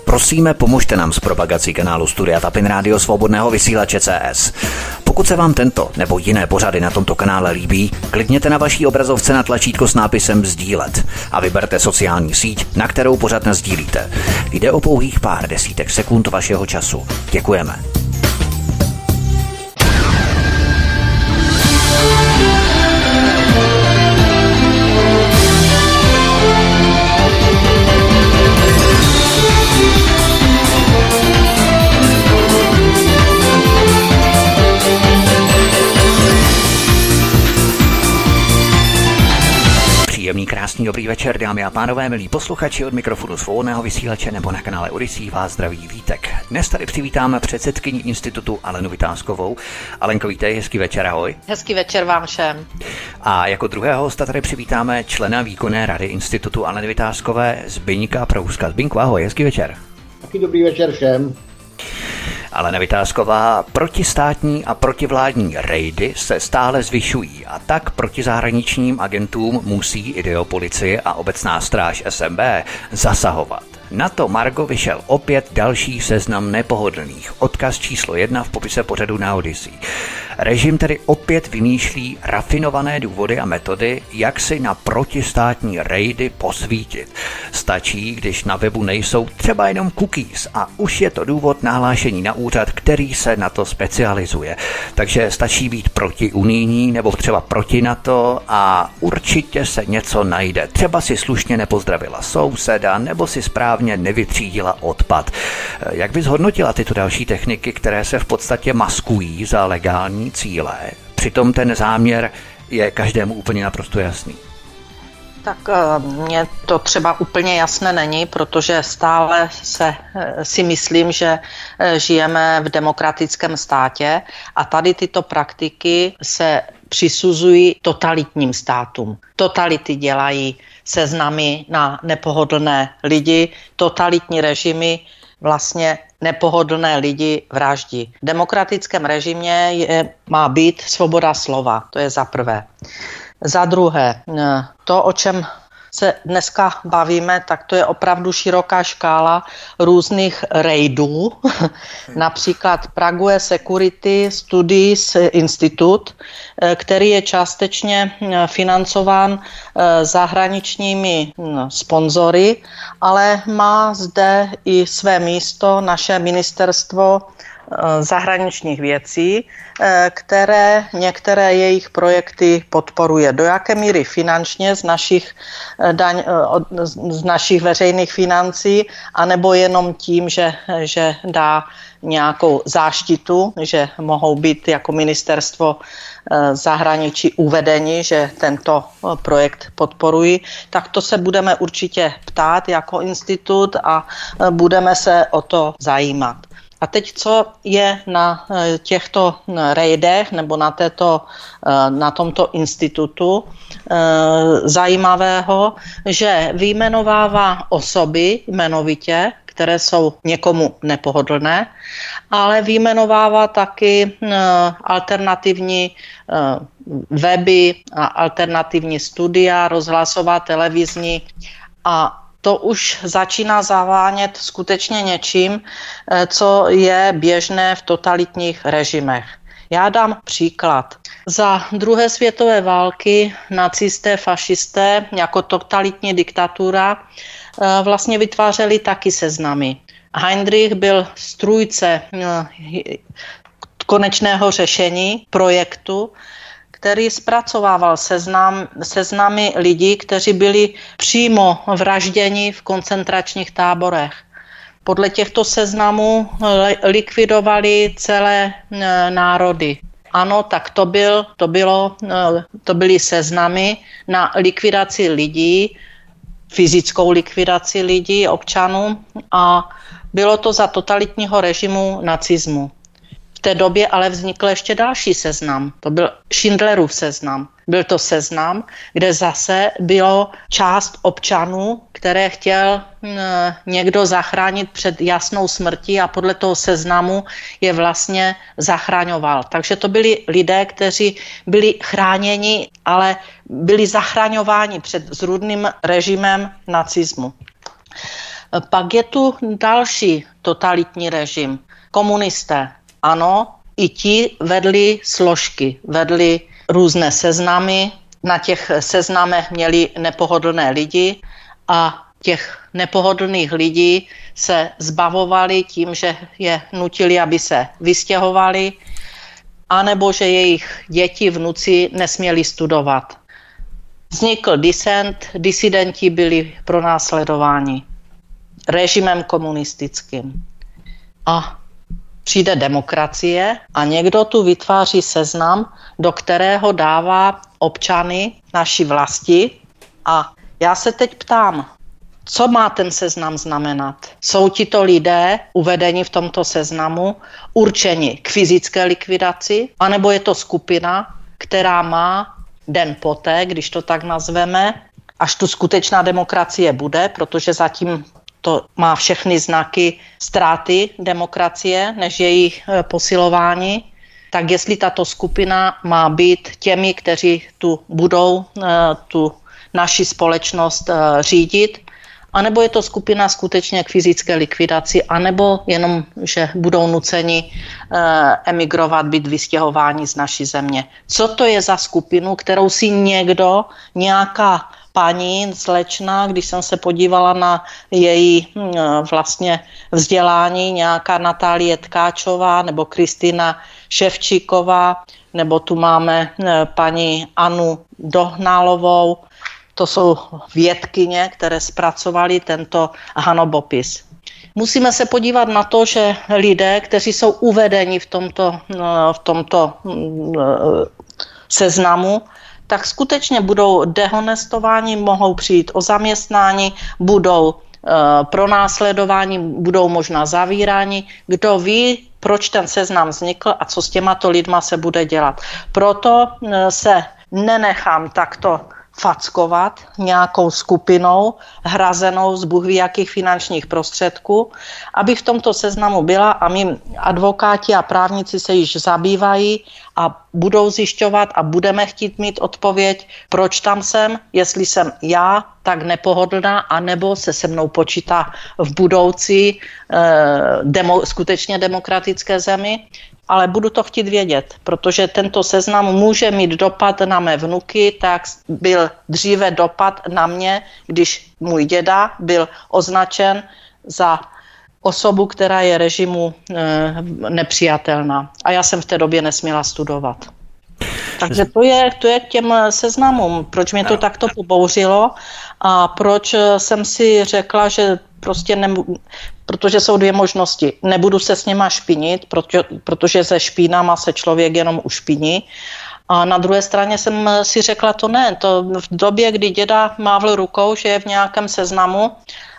Prosíme, pomožte nám s propagací kanálu Studia Tapin Rádio Svobodného vysílače CS. Pokud se vám tento nebo jiné pořady na tomto kanále líbí, klikněte na vaší obrazovce na tlačítko s nápisem sdílet a vyberte sociální síť, na kterou pořad nasdílíte. Jde o pouhých pár desítek sekund vašeho času. Děkujeme. Příjemný, krásný, dobrý večer, dámy a pánové, milí posluchači, od mikrofonu Svobodného vysílače nebo na kanále Odyssey vás zdraví Vítek. Dnes tady přivítáme předsedkyni institutu Alenu Vitáskovou. Alenko, vítej, hezký večer, ahoj. Hezký večer vám všem. A jako druhého hosta tady přivítáme člena výkonné rady institutu Aleny Vitáskové Zbyňka Prouska. Zbyňku, ahoj, hezký večer. Taky dobrý večer všem. Alena Vitásková, protistátní a protivládní rejdy se stále zvyšují a tak proti zahraničním agentům musí ideopolicie a obecná stráž SNB zasahovat. Na to margo vyšel opět další seznam nepohodlných. Odkaz číslo 1 v popise pořadu na Odyssey. Režim tedy opět vymýšlí rafinované důvody a metody, jak si na protistátní rejdy posvítit. Stačí, když na webu nejsou třeba jenom cookies a už je to důvod nahlášení na úřad, který se na to specializuje. Takže stačí být protiunijní nebo třeba proti NATO a určitě se něco najde. Třeba si slušně nepozdravila souseda nebo si správně nevytřídila odpad. Jak bys hodnotila tyto další techniky, které se v podstatě maskují za legální cíle? Přitom ten záměr je každému úplně naprosto jasný. Tak mně to třeba úplně jasné není, protože stále si myslím, že žijeme v demokratickém státě a tady tyto praktiky se přisuzují totalitním státům. Totality dělají seznamy na nepohodlné lidi, totalitní režimy vlastně nepohodlné lidi vraždí. V demokratickém režimě má být svoboda slova, to je za prvé. Za druhé, to, o čem se dneska bavíme, tak to je opravdu široká škála různých rejdů. Například Prague Security Studies Institute, který je částečně financován zahraničními sponzory, ale má zde i své místo naše ministerstvo zahraničních věcí, které některé jejich projekty podporuje. Do jaké míry finančně z našich veřejných financí, anebo jenom tím, že dá nějakou záštitu, že mohou být jako ministerstvo zahraničí uvedeni, že tento projekt podporují, tak to se budeme určitě ptát jako institut a budeme se o to zajímat. A teď, co je na těchto rejdech nebo na tomto institutu zajímavého, že vyjmenovává osoby jmenovitě, které jsou někomu nepohodlné, ale vyjmenovává taky alternativní weby a alternativní studia, rozhlasová, televizní a to už začíná zavánět skutečně něčím, co je běžné v totalitních režimech. Já dám příklad. Za druhé světové války nacisté, fašisté jako totalitní diktatura vlastně vytvářeli taky seznamy. Heinrich byl strůjce konečného řešení projektu, který zpracovával seznamy lidí, kteří byli přímo vražděni v koncentračních táborech. Podle těchto seznamů likvidovali celé národy. Ano, tak to byly seznamy na likvidaci lidí, fyzickou likvidaci lidí, občanů a bylo to za totalitního režimu nacismu. V té době ale vznikl ještě další seznam. To byl Schindlerův seznam. Byl to seznam, kde zase bylo část občanů, které chtěl někdo zachránit před jasnou smrtí a podle toho seznamu je vlastně zachraňoval. Takže to byli lidé, kteří byli chráněni, ale byli zachraňováni před zrůdným režimem nacismu. Pak je tu další totalitní režim. Komunisté. Ano, i ti vedli složky, vedli různé seznamy. Na těch seznamech měli nepohodlné lidi a těch nepohodlných lidí se zbavovali tím, že je nutili, aby se vystěhovali, anebo že jejich děti, vnuci nesměli studovat. Vznikl disidenti byli pronásledováni režimem komunistickým. A přijde demokracie a někdo tu vytváří seznam, do kterého dává občany naší vlasti. A já se teď ptám, co má ten seznam znamenat? Jsou tito lidé uvedeni v tomto seznamu určeni k fyzické likvidaci, anebo je to skupina, která má den poté, když to tak nazveme, až tu skutečná demokracie bude, protože zatím to má všechny znaky ztráty demokracie než jejich posilování, tak jestli tato skupina má být těmi, kteří tu budou tu naši společnost řídit, anebo je to skupina skutečně k fyzické likvidaci, anebo jenom, že budou nuceni emigrovat, být vystěhováni z naší země. Co to je za skupinu, kterou si někdo, nějaká paní slečna, když jsem se podívala na její vlastně vzdělání, nějaká Natálie Tkáčová nebo Kristýna Ševčíková, nebo tu máme paní Anu Dohnálovou. To jsou vědkyně, které zpracovaly tento hanobopis. Musíme se podívat na to, že lidé, kteří jsou uvedeni v tomto seznamu, tak skutečně budou dehonestováni, mohou přijít o zaměstnání, budou pronásledováni, budou možná zavíráni. Kdo ví, proč ten seznam vznikl a co s těmato lidma se bude dělat. Proto se nenechám takto fackovat nějakou skupinou hrazenou z bůh ví jakých finančních prostředků, aby v tomto seznamu byla a my advokáti a právníci se již zabývají a budou zjišťovat a budeme chtít mít odpověď, proč tam jsem, jestli jsem já tak nepohodlná, anebo se mnou počítá v budoucí skutečně demokratické zemi. Ale budu to chtít vědět, protože tento seznam může mít dopad na mé vnuky, tak byl dříve dopad na mě, když můj děda byl označen za osobu, která je režimu nepřijatelná. A já jsem v té době nesměla studovat. Takže to je k těm seznamům, proč mě to takto pobouřilo a proč jsem si řekla, že prostě protože jsou dvě možnosti. Nebudu se s něma špinit, protože se špínama se člověk jenom ušpiní. A na druhé straně jsem si řekla, to v době, kdy děda mávl rukou, že je v nějakém seznamu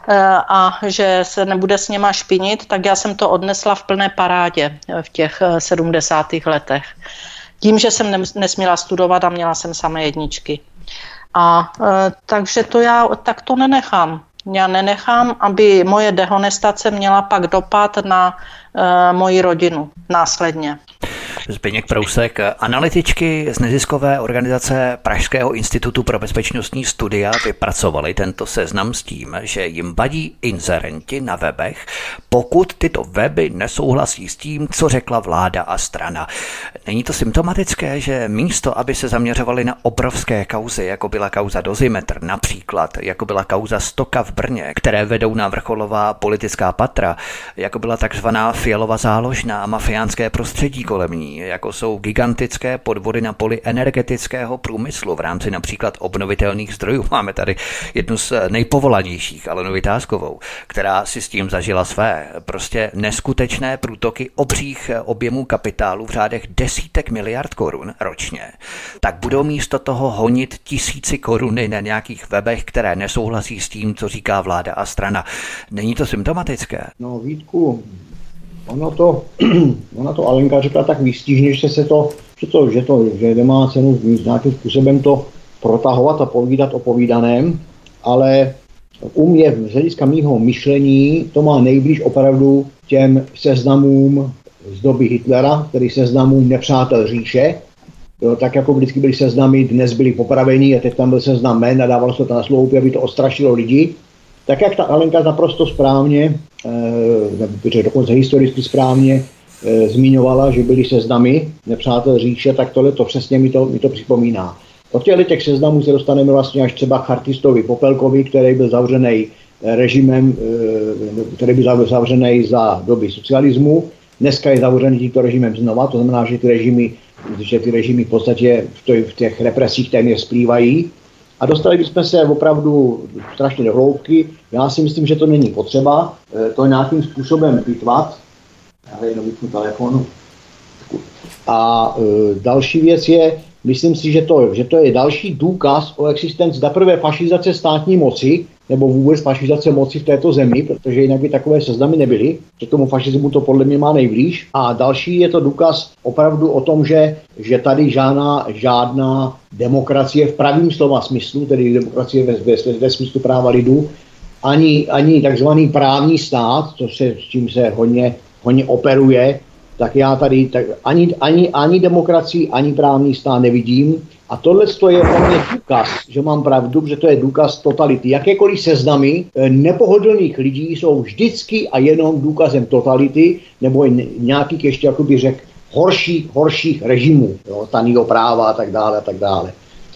a že se nebude s něma špinit, tak já jsem to odnesla v plné parádě v těch 70. letech. Tím, že jsem nesměla studovat a měla jsem samé jedničky. A takže to já tak to nenechám. Já nenechám, aby moje dehonestace měla pak dopad na moji rodinu následně. Zbyněk Prousek, analytičky z neziskové organizace Pražského institutu pro bezpečnostní studia vypracovali tento seznam s tím, že jim vadí inzerenti na webech, pokud tyto weby nesouhlasí s tím, co řekla vláda a strana. Není to symptomatické, že místo, aby se zaměřovali na obrovské kauzy, jako byla kauza Dozimetr, například, jako byla kauza Stoka v Brně, které vedou na vrcholová politická patra, jako byla takzvaná Fialova záložna a mafiánské prostředí kolem ní, jako jsou gigantické podvody na poli energetického průmyslu v rámci například obnovitelných zdrojů. Máme tady jednu z nejpovolanějších, Alenu Vitáskovou, která si s tím zažila své. Prostě neskutečné průtoky obřích objemů kapitálu v řádech desítek miliard korun ročně. Tak budou místo toho honit tisíci koruny na nějakých webech, které nesouhlasí s tím, co říká vláda a strana. Není to symptomatické? No, Vítku, ona to Alenka řekla tak výstižně, že nemá cenu nějakým způsobem to protahovat a povídat o povídaném, ale u mě z hlediska mýho myšlení to má nejblíž opravdu těm seznamům z doby Hitlera, tedy seznamům nepřátel říše. Jo, tak jako vždycky byly seznamy, dnes byli popravení a teď tam byl seznam jmen a dávalo se to na sloupy, aby to odstrašilo lidi. tak jak ta Alenka naprosto správně, dokonce historicky správně zmiňovala, že byly seznamy nepřátel říše, tak tohle to přesně mi to připomíná. Od těch seznamů se dostaneme vlastně až třeba k chartistovi Popelkovi, který byl zavřený režimem, který byl zavřený za doby socialismu. Dneska je zavřený tímto režimem znova, to znamená, že ty režimy v podstatě v těch represích téměř splývají. A dostali bychom se opravdu strašně do hloubky. Já si myslím, že to není potřeba to nějakým způsobem pitvat. Já jenom vypnu telefon. A další věc je, myslím si, že to je další důkaz o existenci zaprvé fašizace státní moci, nebo vůbec fašizace moci v této zemi, protože jinak by takové seznamy nebyly, že tomu fašismu to podle mě má nejblíž. A další je to důkaz opravdu o tom, že tady žádná demokracie v pravým slova smyslu, tedy demokracie ve smyslu práva lidu, ani takzvaný právní stát, s čím se hodně operuje, tak já tady ani demokracii, ani právní stát nevidím. A tohle je pro mě důkaz, že mám pravdu, že to je důkaz totality. Jakékoliv seznamy nepohodlných lidí jsou vždycky a jenom důkazem totality, nebo nějakých ještě, jako bych řekl, horších režimů, stanného práva a tak dále.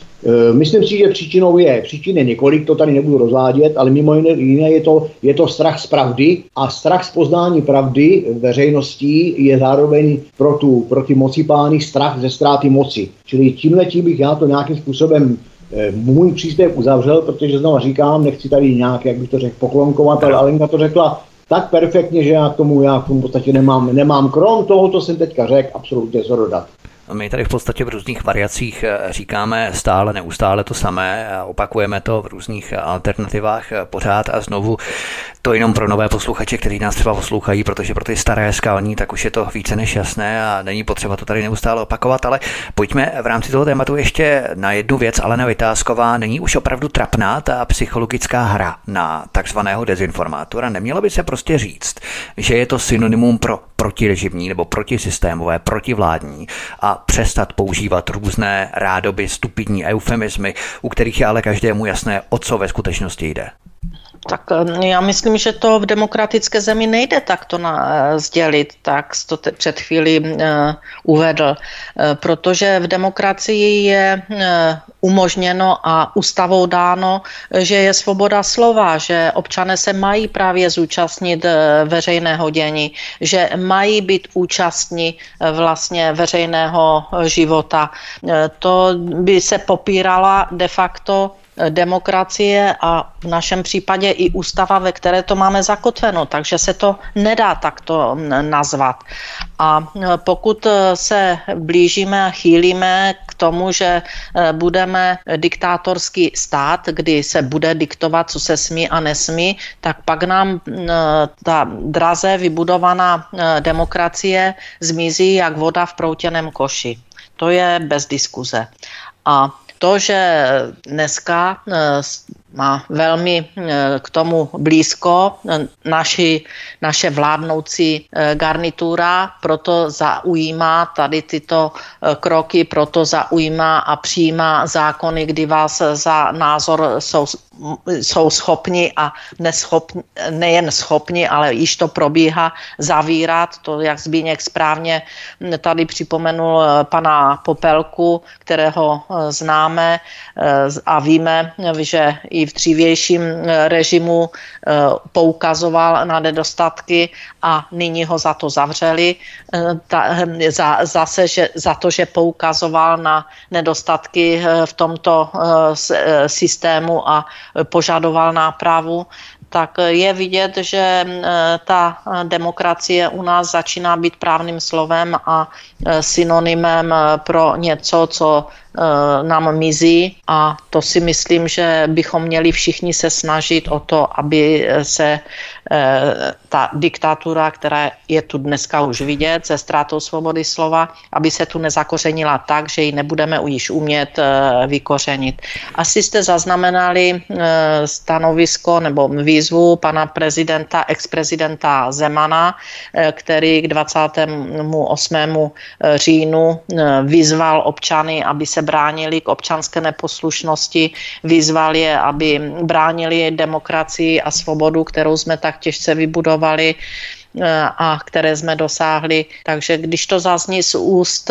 Myslím si, že příčin je několik, to tady nebudu rozvádět, ale mimo jiné je to strach z pravdy a strach z poznání pravdy veřejností je zároveň pro ty mocipány strach ze ztráty moci. Čili tímhletím bych já to nějakým způsobem můj příspěvek uzavřel, protože znovu říkám, nechci tady nějak, jak bych to řekl, poklonkovat, ale Alenka to řekla tak perfektně, že já k tomu v podstatě nemám krom toho, co jsem teďka řekl, absolutně co dodat. My tady v podstatě v různých variacích říkáme neustále to samé, opakujeme to v různých alternativách pořád a znovu. To jenom pro nové posluchače, kteří nás třeba poslouchají, protože pro ty staré skalní, tak už je to více než jasné a není potřeba to tady neustále opakovat, ale pojďme v rámci toho tématu ještě na jednu věc. Alena Vytázková, není už opravdu trapná ta psychologická hra na takzvaného dezinformátora? Nemělo by se prostě říct, že je to synonymum pro protirežimní nebo protisystémové, protivládní a přestat používat různé rádoby stupidní eufemizmy, u kterých je ale každému jasné, o co ve skutečnosti jde? Tak já myslím, že to v demokratické zemi nejde takto sdělit, tak jsi to před chvílí uvedl, protože v demokracii je umožněno a ústavou dáno, že je svoboda slova, že občané se mají právě zúčastnit veřejného dění, že mají být účastní vlastně veřejného života. To by se popírala de facto demokracie a v našem případě i ústava, ve které to máme zakotveno, takže se to nedá takto nazvat. A pokud se blížíme a chýlíme k tomu, že budeme diktátorský stát, kdy se bude diktovat, co se smí a nesmí, tak pak nám ta draze vybudovaná demokracie zmizí jak voda v proutěném koši. To je bez diskuze. A to, že dneska má velmi k tomu blízko naše vládnoucí garnitura, proto zaujímá tady tyto kroky, proto zaujímá a přijímá zákony, kdy vás za názor jsou schopni a nejen schopni, ale již to probíhá zavírat. To, jak Zbigněk správně tady připomenul pana Popelku, kterého známe a víme, že i v dřívějším režimu poukazoval na nedostatky a nyní ho za to zavřeli. Zase za to, že poukazoval na nedostatky v tomto systému a požadoval nápravu, tak je vidět, že ta demokracie u nás začíná být právním slovem a synonymem pro něco, co nám mizí, a to si myslím, že bychom měli všichni se snažit o to, aby se ta diktatura, která je tu dneska už vidět se ztrátou svobody slova, aby se tu nezakořenila tak, že ji nebudeme již umět vykořenit. Asi jste zaznamenali stanovisko nebo výzvu pana prezidenta, ex-prezidenta Zemana, který k 28. říjnu vyzval občany, aby se se bránili k občanské neposlušnosti, vyzval je, aby bránili demokracii a svobodu, kterou jsme tak těžce vybudovali a které jsme dosáhli. Takže když to zazní z úst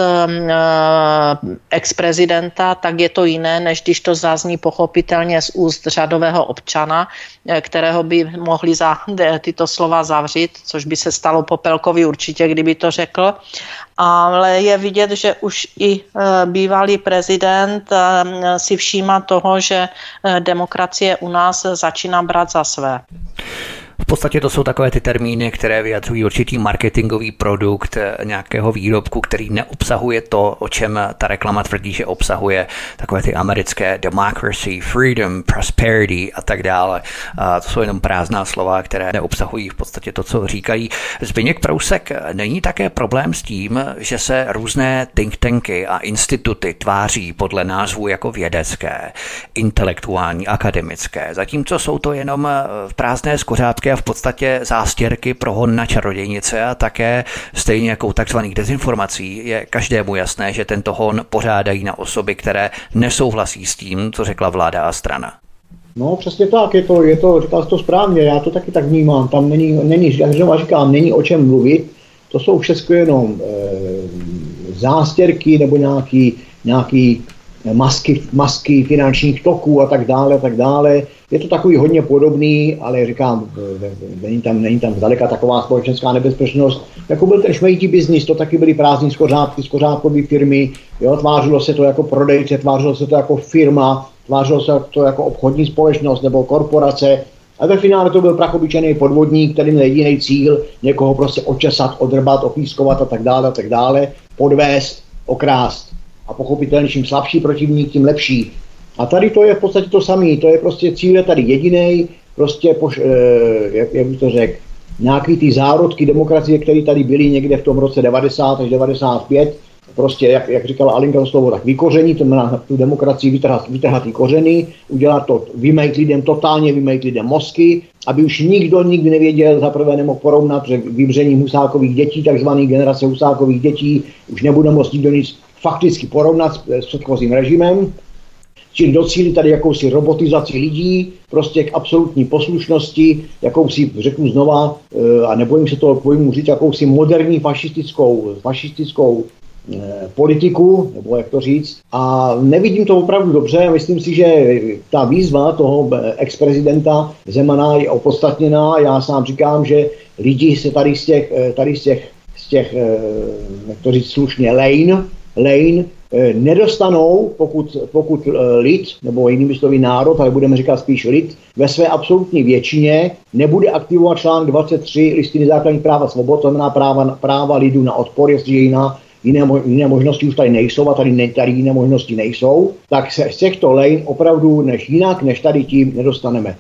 ex-prezidenta, tak je to jiné, než když to zazní pochopitelně z úst řadového občana, kterého by mohli za tyto slova zavřít, což by se stalo Popelkovi určitě, kdyby to řekl. Ale je vidět, že už i bývalý prezident si všímá toho, že demokracie u nás začíná brát za své. V podstatě to jsou takové ty termíny, které vyjadřují určitý marketingový produkt nějakého výrobku, který neobsahuje to, o čem ta reklama tvrdí, že obsahuje, takové ty americké democracy, freedom, prosperity a tak dále. A to jsou jenom prázdná slova, které neobsahují v podstatě to, co říkají. Zbyněk Prousek, není také problém s tím, že se různé think tanky a instituty tváří podle názvu jako vědecké, intelektuální, akademické, zatímco jsou to jenom prázdné skořápky a v podstatě zástěrky pro hon na čarodějnice a také stejně jako takzvaných dezinformací je každému jasné, že tento hon pořádají na osoby, které nesouhlasí s tím, co řekla vláda a strana. No přesně tak, říkal jsi to správně, já to taky tak vnímám, tam není, jak říkám, není o čem mluvit, to jsou všechno jenom zástěrky nebo nějaký masky finančních toků a tak dále. Je to takový hodně podobný, ale říkám, není tam zdaleka taková společenská nebezpečnost. Jako byl ten šmejdí biznis, to taky byly prázdní skořápkové firmy, jo, tvářilo se to jako prodejce, tvářilo se to jako firma, tvářilo se to jako obchodní společnost nebo korporace. A ve finále to byl prachobyčený podvodník, který měl jediný cíl, někoho prostě očesat, odrbat, opískovat a tak dále, podvést, okrást. A pochopitelně, čím slabší protivník, tím lepší. A tady to je v podstatě to samé, to je prostě cíl je tady jediný, prostě, jak bych to řekl, nějaký ty zárodky demokracie, které tady byly někde v tom roce 90 až 95, prostě, jak říkala Alinka slovo, tak vykoření, to znamená tu demokracii vytrhat ty kořeny, udělat to, totálně vymejt lidem mozky, aby už nikdo nikdy nevěděl, zaprvé nemohl porovnat, že vymření Husákových dětí, takzvaný generace Husákových dětí, už nebude moct nikdo nic fakticky porovnat s předchozím režimem, čili docílit tady jakousi robotizaci lidí, prostě k absolutní poslušnosti, jakousi, řeknu znova, a nebojím se toho pojmu říct, jakousi moderní fašistickou politiku, nebo jak to říct. A nevidím to opravdu dobře, myslím si, že ta výzva toho ex-prezidenta Zemana je opodstatněná. Já sám říkám, že lidi se tady z těch jak to říct slušně, lane nedostanou, pokud lid, nebo jinými slovy národ, ale budeme říkat spíš lid, ve své absolutní většině nebude aktivovat článek 23 Listiny základních práv a svobod, to znamená práva lidu na odpor, jestliže jiné možnosti už tady nejsou a tady jiné možnosti nejsou, tak se z těchto lane opravdu než tady tím nedostaneme.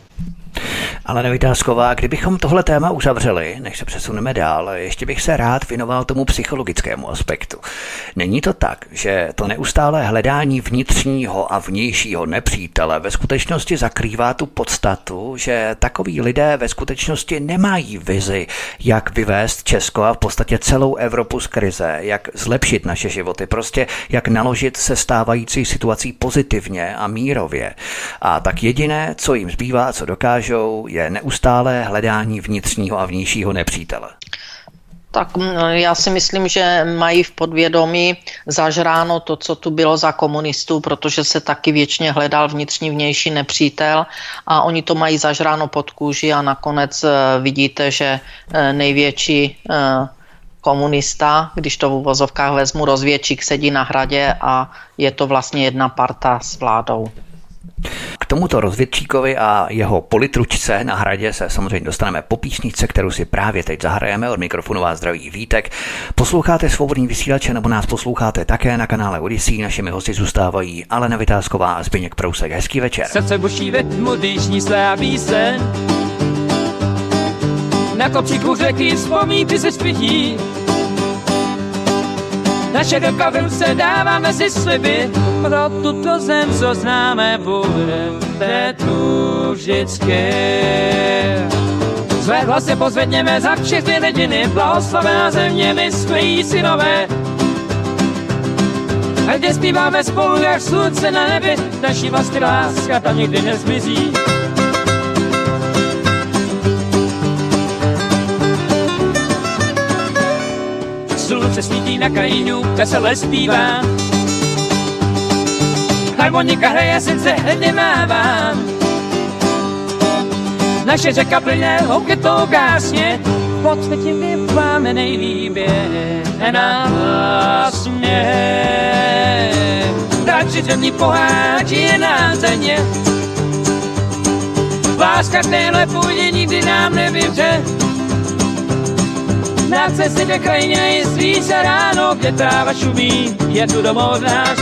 Ale Vytázková, kdybychom tohle téma uzavřeli, než se přesuneme dál, ještě bych se rád věnoval tomu psychologickému aspektu. Není to tak, že to neustálé hledání vnitřního a vnějšího nepřítele ve skutečnosti zakrývá tu podstatu, že takoví lidé ve skutečnosti nemají vizi, jak vyvést Česko a v podstatě celou Evropu z krize, jak zlepšit naše životy, prostě jak naložit se stávající situací pozitivně a mírově. A tak jediné, co jim zbývá, co dokážou, je neustálé hledání vnitřního a vnějšího nepřítele. Tak já si myslím, že mají v podvědomí zažráno to, co tu bylo za komunistů, protože se taky věčně hledal vnitřní vnější nepřítel a oni to mají zažráno pod kůži a nakonec vidíte, že největší komunista, když to v uvozovkách vezmu, rozvědčík sedí na Hradě a je to vlastně jedna parta s vládou. K tomuto rozvědčíkovi a jeho politručce na Hradě se samozřejmě dostaneme po písničce, kterou si právě teď zahrajeme. Od mikrofonu vás zdraví Vítek. Posloucháte Svobodný vysílače nebo nás posloucháte také na kanále Odyssey. Našimi hosty zůstávají Alena Vytázková a Zbyněk Prousek. Hezký večer. Srdce buší ve tmu, dýšní sláví sen. Na kopčíku řeky vzpomínky se spěchí. Naše ruka v ruce dáváme si sliby, pro tuto zem, co známe, bude tu vždycky. Své hlasy pozvedněme za všechny rodiny, blahoslavená země, my jsme jí synové. hrdě zpíváme spolu jak slunce na nebi, naší vlastně láska tam nikdy nezmizí. Slunce svítí na krajinu, vesele zpívá. Harmonika hraje, srdce hrdě mávám. Naše řeka plyne houketou krásně, pod světě vypláme nejlíbě nenávastně. Tak zemní pohádí je nádherně. Láska téhle půdě nikdy nám nevymře. Na cestě ke krajině je svíce ráno, kde tráva šumí, je tu domov náš.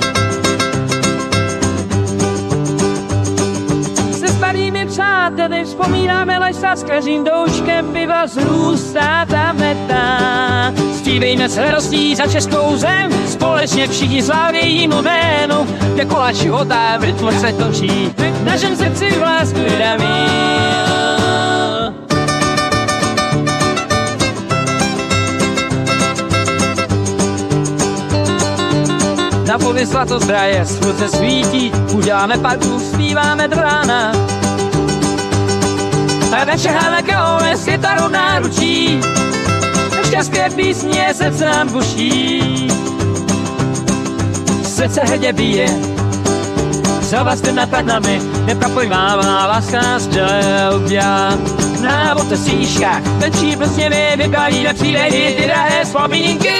Se starými přáteli vzpomínáme lesa s každým douškem piva, zrůstá ta meta. Zpívejme s radostí za českou zem, společně všichni sláví jímu jménu, kde kola života v rytmu se točí, v našem srdci lásku vydaví. Na poli svatozbraje slunce svítí, uděláme parku, zpíváme do rána. A nešaháme kaole s kytarou náručí, šťastné písně srdce nám buší. Srdce hrdě bije, za vlastem nad nami, nepropojmává láska nás dělběla. Na otesíškách, venčí prostě vybalí nepřílehy, ty drahé vzpomínky.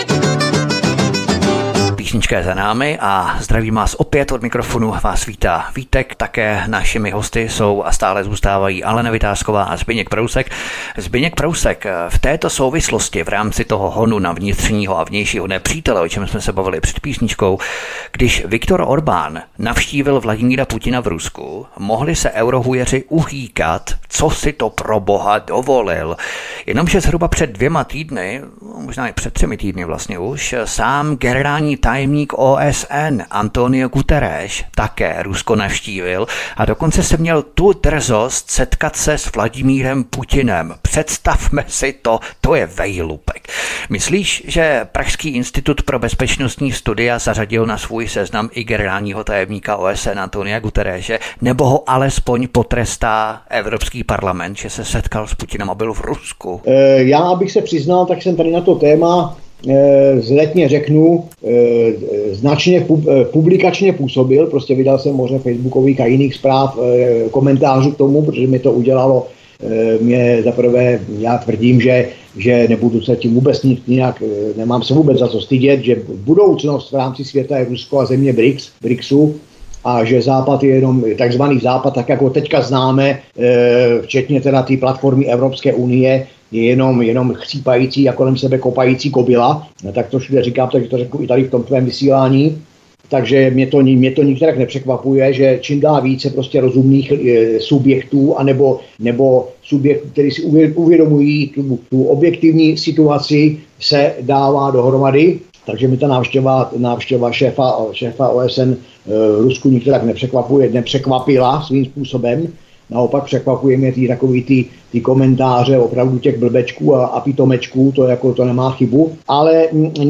Písnička je za námi a zdravím vás opět od mikrofonu, vás vítá Vítek, také našimi hosty jsou a stále zůstávají Alena Vitásková a Zbyněk Prousek. Zbyněk Prousek v této souvislosti v rámci toho honu na vnitřního a vnějšího nepřítele, o čem jsme se bavili před písničkou, když Viktor Orbán navštívil Vladimíra Putina v Rusku, mohli se eurohujeři uhýkat, co si to pro boha dovolil. Jenomže zhruba před 2 týdny, možná i před 3 týdny vlastně už, sám generální tajemník OSN Antonio Guterres také Rusko navštívil a dokonce se měl tu drzost setkat se s Vladimírem Putinem. Představme si to, to je vejlupek. Myslíš, že Pražský institut pro bezpečnostní studia zařadil na svůj seznam i generálního tajemníka OSN Antonia Guterrese, nebo ho alespoň potrestá Evropský parlament, že se setkal s Putinem a byl v Rusku? Já, abych se přiznal, tak jsem tady na to téma zletně řeknu, značně publikačně působil, prostě vydal jsem možná facebookových a jiných zpráv, komentářů k tomu, protože mi to udělalo, mě zaprvé, já tvrdím, že nebudu se tím vůbec nějak, nemám se vůbec za co stydět, že budoucnost v rámci světa je Rusko a země BRICSu, a že Západ je jenom takzvaný Západ, tak jako teďka známe, včetně teda té platformy Evropské unie, je jenom chcípající a kolem sebe kopající kobila. Tak to všude říkám, takže to řeknu i tady v tom tvém vysílání. Takže mě to nikterak nepřekvapuje, že čím dál více prostě rozumných subjektů nebo subjektů, který si uvědomují tu objektivní situaci, se dává dohromady. Takže mi ta návštěva šéfa OSN Rusku nikterak nepřekvapila svým způsobem. Naopak překvapuje mě takový ty komentáře opravdu těch blbečků a pitomečků, to nemá chybu. Ale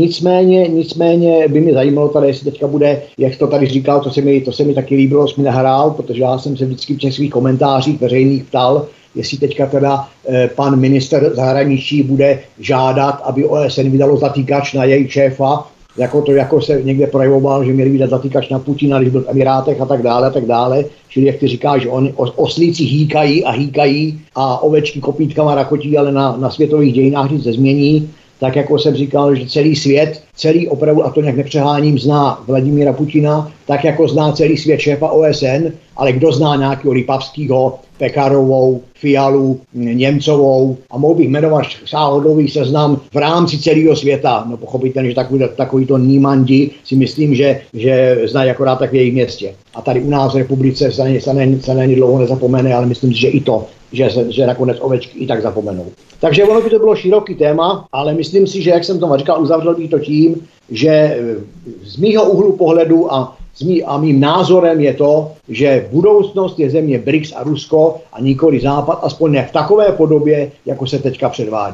nicméně by mě zajímalo tady, jestli teďka bude, jak to tady říkal, to se mi taky líbilo, jsi mi nahrál, protože já jsem se vždycky v těch svých komentářích veřejných ptal, jestli teďka teda pan minister zahraničí bude žádat, aby OSN vydalo zatýkač na jejich šéfa, jako se někde projevoval, že měli vydat zatýkač na Putina, když byl v Emirátech a tak dále. Čili jak ty říkáš, že oslíci hýkají a ovečky kopítkama rakotí, ale na světových dějinách nic nezmění. Tak jako jsem říkal, že celý opravdu, a to nějak nepřeháním, zná Vladimíra Putina, tak jako zná celý svět šéfa OSN, ale kdo zná nějakého Lipavského, Pekarovou, Fialu, Němcovou a mohl bych jmenovat sáhodlový seznam v rámci celého světa. No pochopitelně, že takovýto nímandi si myslím, že znají akorát tak v jejich městě. A tady u nás v republice se na ně dlouho nezapomene, ale myslím si, že i to, že nakonec ovečky i tak zapomenou. Takže ono by to bylo široký téma, ale myslím si, že jak jsem to říkal, uzavřel bych to tím, že z mýho úhlu pohledu a mým názorem je to, že budoucnost je země BRICS a Rusko a nikoli Západ, aspoň ne v takové podobě, jako se teďka předvádí.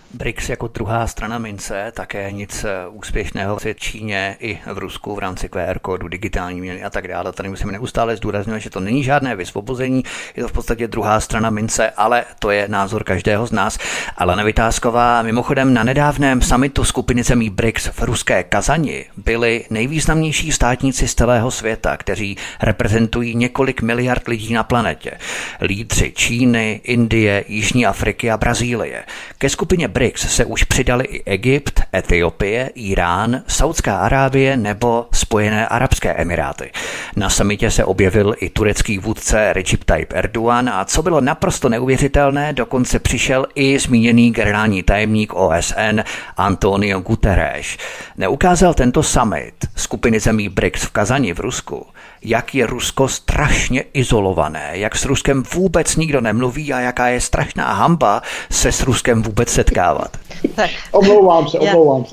BRICS jako druhá strana mince, také nic úspěšného v Číně i v Rusku v rámci QR kódu, digitální měny a tak dále. Tady musíme neustále zdůrazňovat, že to není žádné vysvobození, je to v podstatě druhá strana mince, ale to je názor každého z nás. Alena Vitásková, mimochodem na nedávném summitu skupiny zemí BRICS v ruské Kazani byli nejvýznamnější státníci z celého světa, kteří reprezentují několik miliard lidí na planetě. Lídři Číny, Indie, Jižní Afriky a Brazílie. Ke skupině BRICS se už přidali i Egypt, Etiopie, Irán, Saudská Arábie nebo Spojené arabské emiráty. Na summitě se objevil i turecký vůdce Recep Tayyip Erdogan a co bylo naprosto neuvěřitelné, dokonce přišel i zmíněný generální tajemník OSN Antonio Guterres. Neukázal tento summit skupiny zemí BRICS v Kazani v Rusku, jak je Rusko strašně izolované, jak s Ruskem vůbec nikdo nemluví a jaká je strašná hanba se s Ruskem vůbec setkávat. Omlouvám se.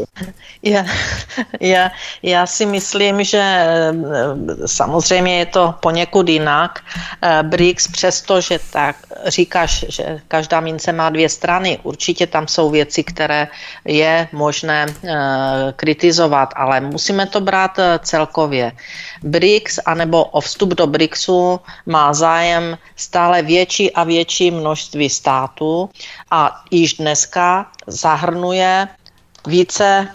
Já si myslím, že samozřejmě je to poněkud jinak. BRICS, přestože tak říkáš, že každá mince má dvě strany, určitě tam jsou věci, které je možné kritizovat, ale musíme to brát celkově. BRICS anebo o vstup do BRICSu má zájem stále větší a větší množství států a již dneska zahrnuje více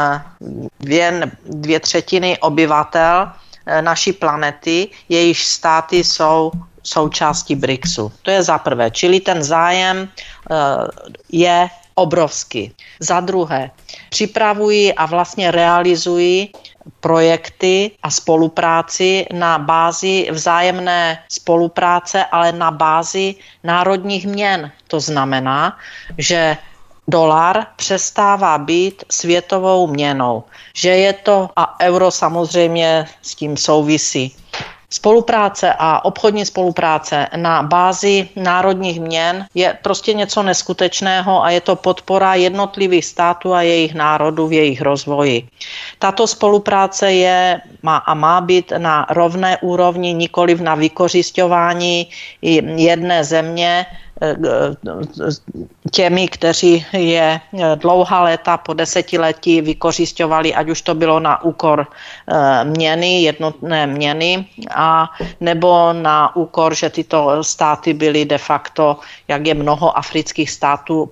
dvě třetiny obyvatel naší planety, jejichž státy jsou součástí BRICSu. To je za prvé, čili ten zájem je obrovský. Za druhé, připravují a vlastně realizují projekty a spolupráci na bázi vzájemné spolupráce, ale na bázi národních měn. To znamená, že dolar přestává být světovou měnou, že je to, a euro samozřejmě s tím souvisí. Spolupráce a obchodní spolupráce na bázi národních měn je prostě něco neskutečného a je to podpora jednotlivých států a jejich národů v jejich rozvoji. Tato spolupráce má být na rovné úrovni, nikoliv na vykořisťování jedné země těmi, kteří je dlouhá léta po desetiletí vykořisťovali, ať už to bylo na úkor měny, jednotné měny, a nebo na úkor, že tyto státy byly de facto, jak je mnoho afrických států,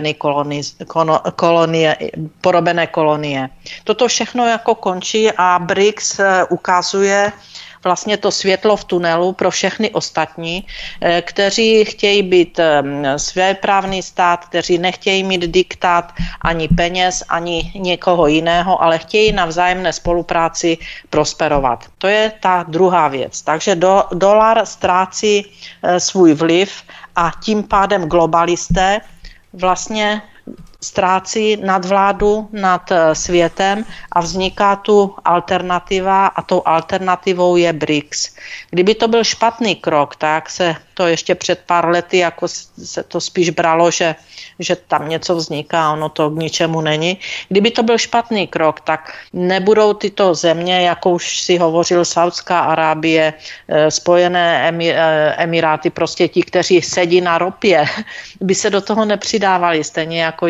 porobené kolonie. Toto všechno jako končí a BRICS ukazuje vlastně to světlo v tunelu pro všechny ostatní, kteří chtějí být svéprávný stát, kteří nechtějí mít diktát ani peněz, ani někoho jiného, ale chtějí na vzájemné spolupráci prosperovat. To je ta druhá věc. Takže dolar ztrácí svůj vliv a tím pádem globalisté vlastně ztrácí nadvládu nad světem a vzniká tu alternativa a tou alternativou je BRICS. Kdyby to byl špatný krok, tak se to ještě před pár lety jako se to spíš bralo, že tam něco vzniká, ono to k ničemu není. Kdyby to byl špatný krok, tak nebudou tyto země, jako už si hovořil, Saudská Arábie, Spojené Emiráty, prostě ti, kteří sedí na ropě, by se do toho nepřidávali, stejně jako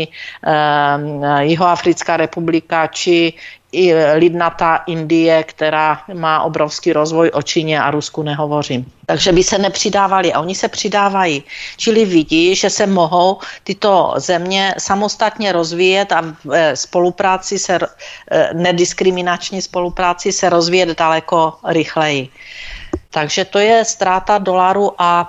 Jihoafrická republika či i lidnatá Indie, která má obrovský rozvoj, o Číně a Rusku nehovořím. Takže by se nepřidávali a oni se přidávají. Čili vidí, že se mohou tyto země samostatně rozvíjet a v spolupráci nediskriminační spolupráci se rozvíjet daleko rychleji. Takže to je ztráta dolaru a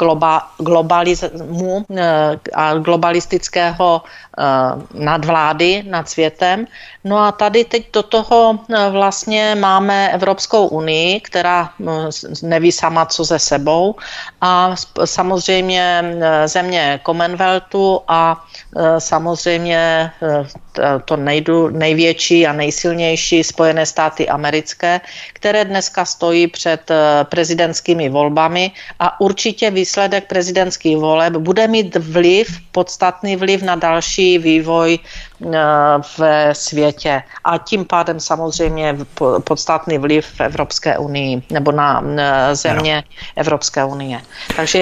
globalismu a globalistického nadvlády nad světem. No a tady teď do toho vlastně máme Evropskou unii, která neví sama co se sebou, a samozřejmě země Commonwealthu a samozřejmě to největší a nejsilnější Spojené státy americké, které dneska stojí před prezidentskými volbami a určitě výsledek prezidentských voleb bude mít podstatný vliv na další vývoj ve světě a tím pádem samozřejmě podstatný vliv v Evropské unii nebo na země Evropské unie. Takže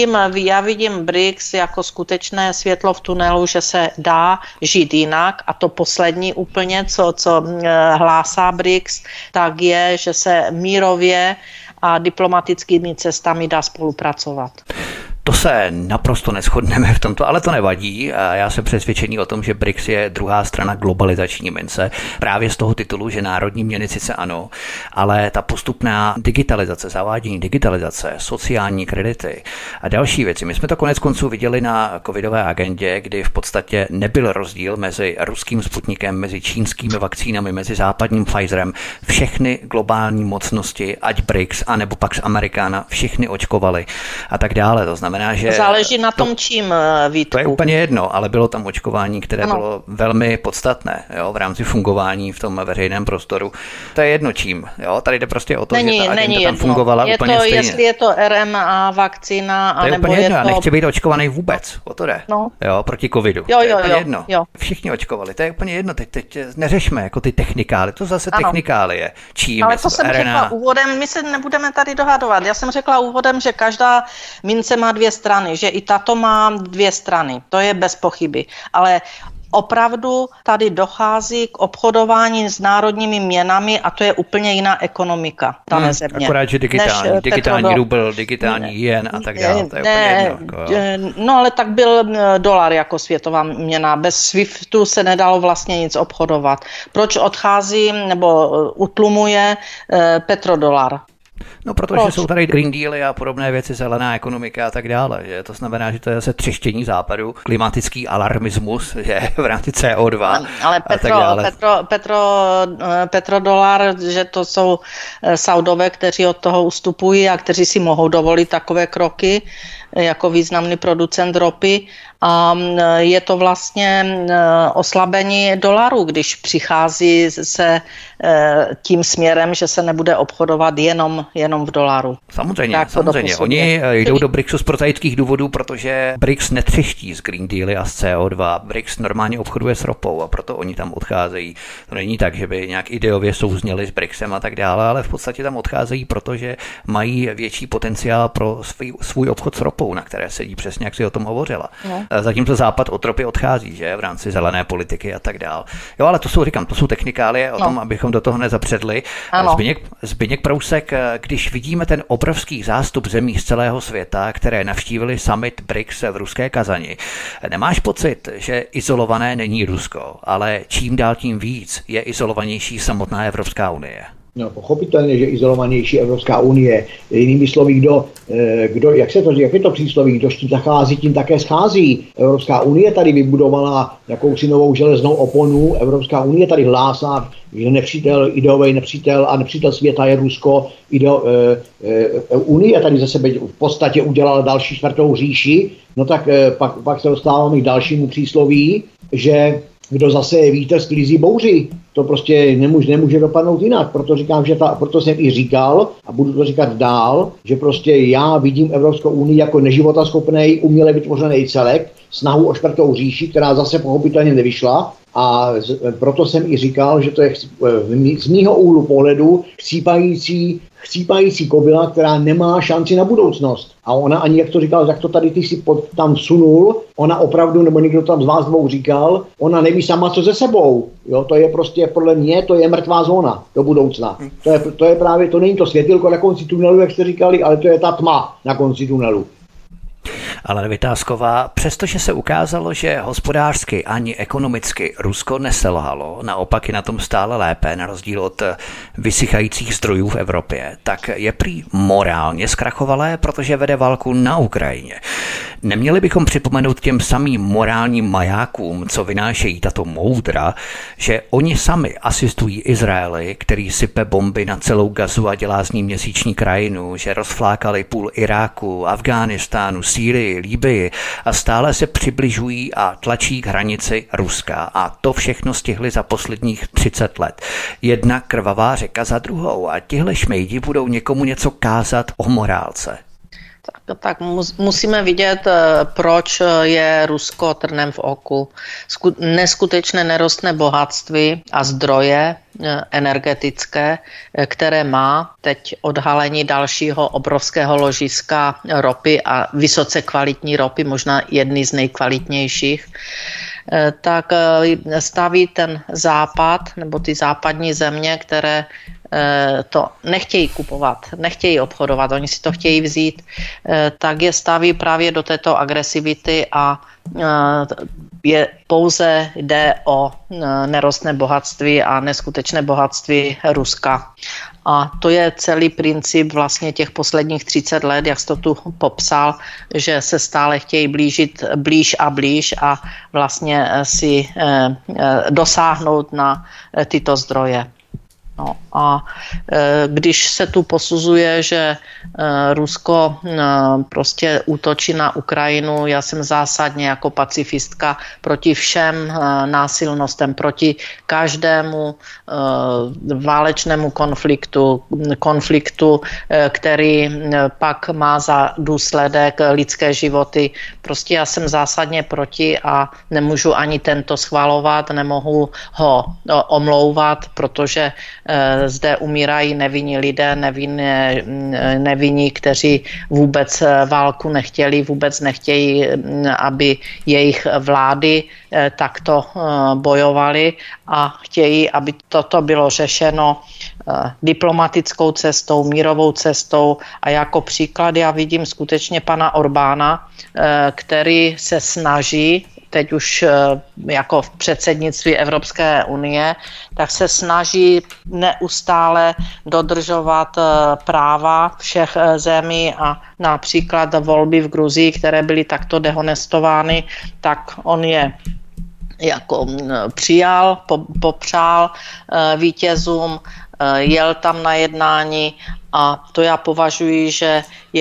já vidím BRICS jako skutečné světlo v tunelu, že se dá žít jinak a to poslední úplně, co hlásá BRICS, tak je, že se mírově a diplomatickými cestami dá spolupracovat. To se naprosto neshodneme v tomto, ale to nevadí. Já jsem přesvědčený o tom, že BRICS je druhá strana globalizační mince. Právě z toho titulu, že národní měny sice ano, ale ta postupná digitalizace, zavádění digitalizace, sociální kredity a další věci. My jsme to konec konců viděli na covidové agendě, kdy v podstatě nebyl rozdíl mezi ruským Sputnikem, mezi čínskými vakcínami, mezi západním Pfizerem. Všechny globální mocnosti, ať BRICS, anebo Pax Americana, všechny očkovali a tak dále. To znamená, že záleží na tom, čím, Vítku. To je úplně jedno, ale bylo tam očkování, které bylo velmi podstatné, jo, v rámci fungování v tom veřejném prostoru. To je jedno čím, jo, tady jde prostě o to, že ta agenda tam fungovala úplně stejně. Jestli je to RNA vakcína, to je úplně jedno, já nechci být očkovaný vůbec, o to jde, jo, proti covidu. To je úplně jedno. Všichni očkovali, to je úplně jedno, teď neřešme jako ty technikály, to zase technikálie, čím, ale to jsem řekla úvodem, my se nebudeme tady dohadovat, já jsem řekla úvodem, že každá mince má dvě strany, že i tato má dvě strany, to je bez pochyby, ale opravdu tady dochází k obchodování s národními měnami a to je úplně jiná ekonomika dané země. Akorát, že digitální rubl, digitální jen a tak dále. To je úplně jedno. No ale tak byl dolar jako světová měna. Bez SWIFTu se nedalo vlastně nic obchodovat. Proč odchází nebo utlumuje petrodolar? No, protože jsou tady Green Dealy a podobné věci, zelená ekonomika a tak dále. Že? To znamená, že to je zase třeštění západu, klimatický alarmismus, že v rámci CO2 ale petrodolar, že to jsou Saudové, kteří od toho ustupují a kteří si mohou dovolit takové kroky jako významný producent ropy. A je to vlastně oslabení dolaru, když přichází se tím směrem, že se nebude obchodovat jenom v dolaru. Samozřejmě. Oni jdou do BRICSu z prozaických důvodů, protože BRICS netřeští z Green Dealy a z CO2. BRICS normálně obchoduje s ropou a proto oni tam odcházejí. To není tak, že by nějak ideově souzněli s BRICSem a tak dále, ale v podstatě tam odcházejí, protože mají větší potenciál pro svůj obchod s ropou, na které sedí přesně, jak si o tom hovořila. No. Zatímco Západ od ropy odchází, že v rámci zelené politiky a tak dál. Jo, ale to jsou technikálie o tom, abychom do toho nezapředli. Zbyněk Prousek, když vidíme ten obrovský zástup zemí z celého světa, které navštívili summit BRICS v ruské Kazani, nemáš pocit, že izolované není Rusko, ale čím dál tím víc je izolovanější samotná Evropská unie? No, pochopitelně, že izolovanější Evropská unie. Jinými slovy, jak je to přísloví, kdo s tím zachází, tím také schází. Evropská unie tady vybudovala jakousi novou železnou oponu. Evropská unie tady hlásá, že ideový nepřítel a nepřítel světa je Rusko. Unie tady ze sebe v podstatě udělala další čtvrtou říši. No tak pak se dostáváme k dalšímu přísloví, že kdo zase je vítr, sklízí bouři. To prostě nemůže dopadnout jinak. Proto jsem i říkal a budu to říkat dál, že prostě já vidím Evropskou unii jako neživotaschopný, uměle vytvořený celek, snahu o čtvrtou říši, která zase pochopitelně nevyšla. A proto jsem i říkal, že to je z mýho úhlu pohledu chcípající kobila, která nemá šanci na budoucnost. A ona ani, jak to říkal, jak to tady ty si tam sunul, ona opravdu, nebo někdo tam z vás dvou říkal, ona neví sama co se sebou. Jo, to je prostě, podle mě, to je mrtvá zóna do budoucna. To je právě, to není to světilko na konci tunelu, jak jste říkali, ale to je ta tma na konci tunelu. Ale Vytázková, přestože se ukázalo, že hospodářsky ani ekonomicky Rusko neselhalo, naopak je na tom stále lépe, na rozdíl od vysychajících zdrojů v Evropě, tak je prý morálně zkrachovalé, protože vede válku na Ukrajině. Neměli bychom připomenout těm samým morálním majákům, co vynášejí tato moudra, že oni sami asistují Izraeli, který sype bomby na celou Gazu a dělá z ní měsíční krajinu, že rozflákali půl Iráku, Afghánistánu, Sýrii, Libyi a stále se přibližují a tlačí k hranici Ruska. A to všechno stihli za posledních 30 let. Jedna krvavá řeka za druhou a tihle šmejdi budou někomu něco kázat o morálce. Tak musíme vidět, proč je Rusko trnem v oku. Neskutečné nerostné bohatství a zdroje energetické, které má teď odhalení dalšího obrovského ložiska ropy a vysoce kvalitní ropy, možná jedny z nejkvalitnějších, tak staví ten západ nebo ty západní země, které to nechtějí kupovat, nechtějí obchodovat, oni si to chtějí vzít, tak je staví právě do této agresivity a pouze jde o nerostné bohatství a neskutečné bohatství Ruska. A to je celý princip vlastně těch posledních 30 let, jak jsi to tu popsal, že se stále chtějí blížit blíž a vlastně si dosáhnout na tyto zdroje. No a když se tu posuzuje, že Rusko prostě útočí na Ukrajinu, já jsem zásadně jako pacifistka proti všem násilnostem, proti každému válečnému konfliktu, který pak má za důsledek lidské životy. Prostě já jsem zásadně proti a nemůžu ani tento schvalovat, nemohu ho omlouvat, protože zde umírají nevinní lidé, nevinní, kteří vůbec válku nechtěli, vůbec nechtějí, aby jejich vlády takto bojovaly a chtějí, aby toto bylo řešeno diplomatickou cestou, mírovou cestou a jako příklad já vidím skutečně pana Orbána, který se snaží teď už jako v předsednictví Evropské unie, tak se snaží neustále dodržovat práva všech zemí a například volby v Gruzii, které byly takto dehonestovány, tak on je jako přijal, popřál vítězům, jel tam na jednání a to já považuji, že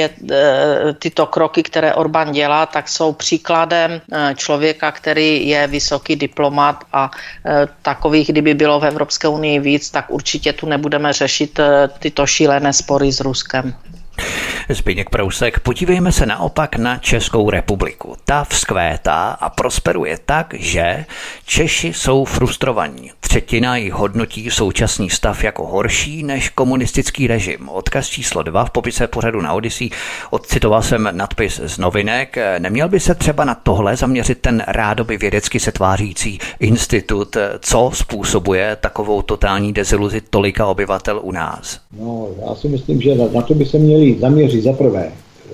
tyto kroky, které Orbán dělá, tak jsou příkladem člověka, který je vysoký diplomat a takových, kdyby bylo v Evropské unii víc, tak určitě tu nebudeme řešit tyto šílené spory s Ruskem. Zbyněk Prousek, podívejme se naopak na Českou republiku. Ta vzkvétá a prosperuje tak, že Češi jsou frustrovaní. Třetina jich hodnotí současný stav jako horší než komunistický režim. Odkaz číslo 2 v popise pořadu na Odyssey. Odcitoval jsem nadpis z novinek. Neměl by se třeba na tohle zaměřit ten rádoby vědecky se tvářící institut, co způsobuje takovou totální deziluzi tolika obyvatel u nás? No, já si myslím, že na to by se měli zaměřit za prvé.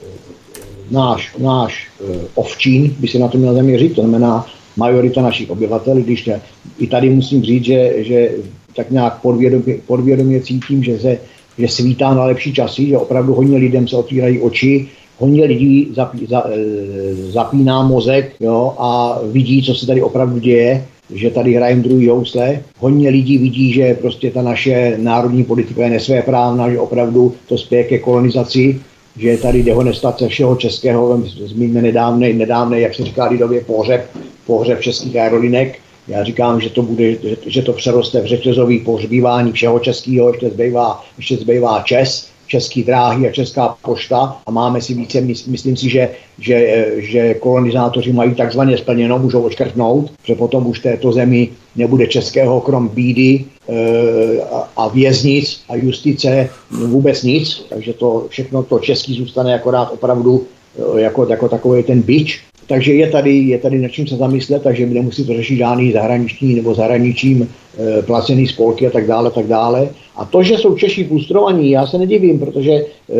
Náš ovčín by se na to měl zaměřit, to znamená majorita našich obyvatel, když i tady musím říct, že tak nějak podvědomě cítím, že svítá na lepší časy, že opravdu hodně lidem se otvírají oči, hodně lidí zapíná mozek, jo, a vidí, co se tady opravdu děje, že tady hrajeme druhý housle. Hodně lidí vidí, že prostě ta naše národní politika je nesvéprávná, že opravdu to spěje ke kolonizaci, že je tady dehonestace všeho českého, zmíníme nedávné, jak se říká lidově, pohřeb českých aerolinek. Já říkám, že to přeroste v řetězový pohřbívání všeho českého, ještě zbývá České dráhy a Česká pošta a máme si více, myslím si, že kolonizátoři mají takzvaně splněno, můžou odškrtnout, že potom už této zemi nebude českého krom bídy a věznic a justice vůbec nic, takže to všechno to český zůstane akorát opravdu jako takový ten bič. Takže je tady nad čím se zamyslet, takže nemusí to řešit žádný zahraniční nebo zahraničím placený spolky a tak dále. A to, že jsou Češi frustrovaní, já se nedivím, protože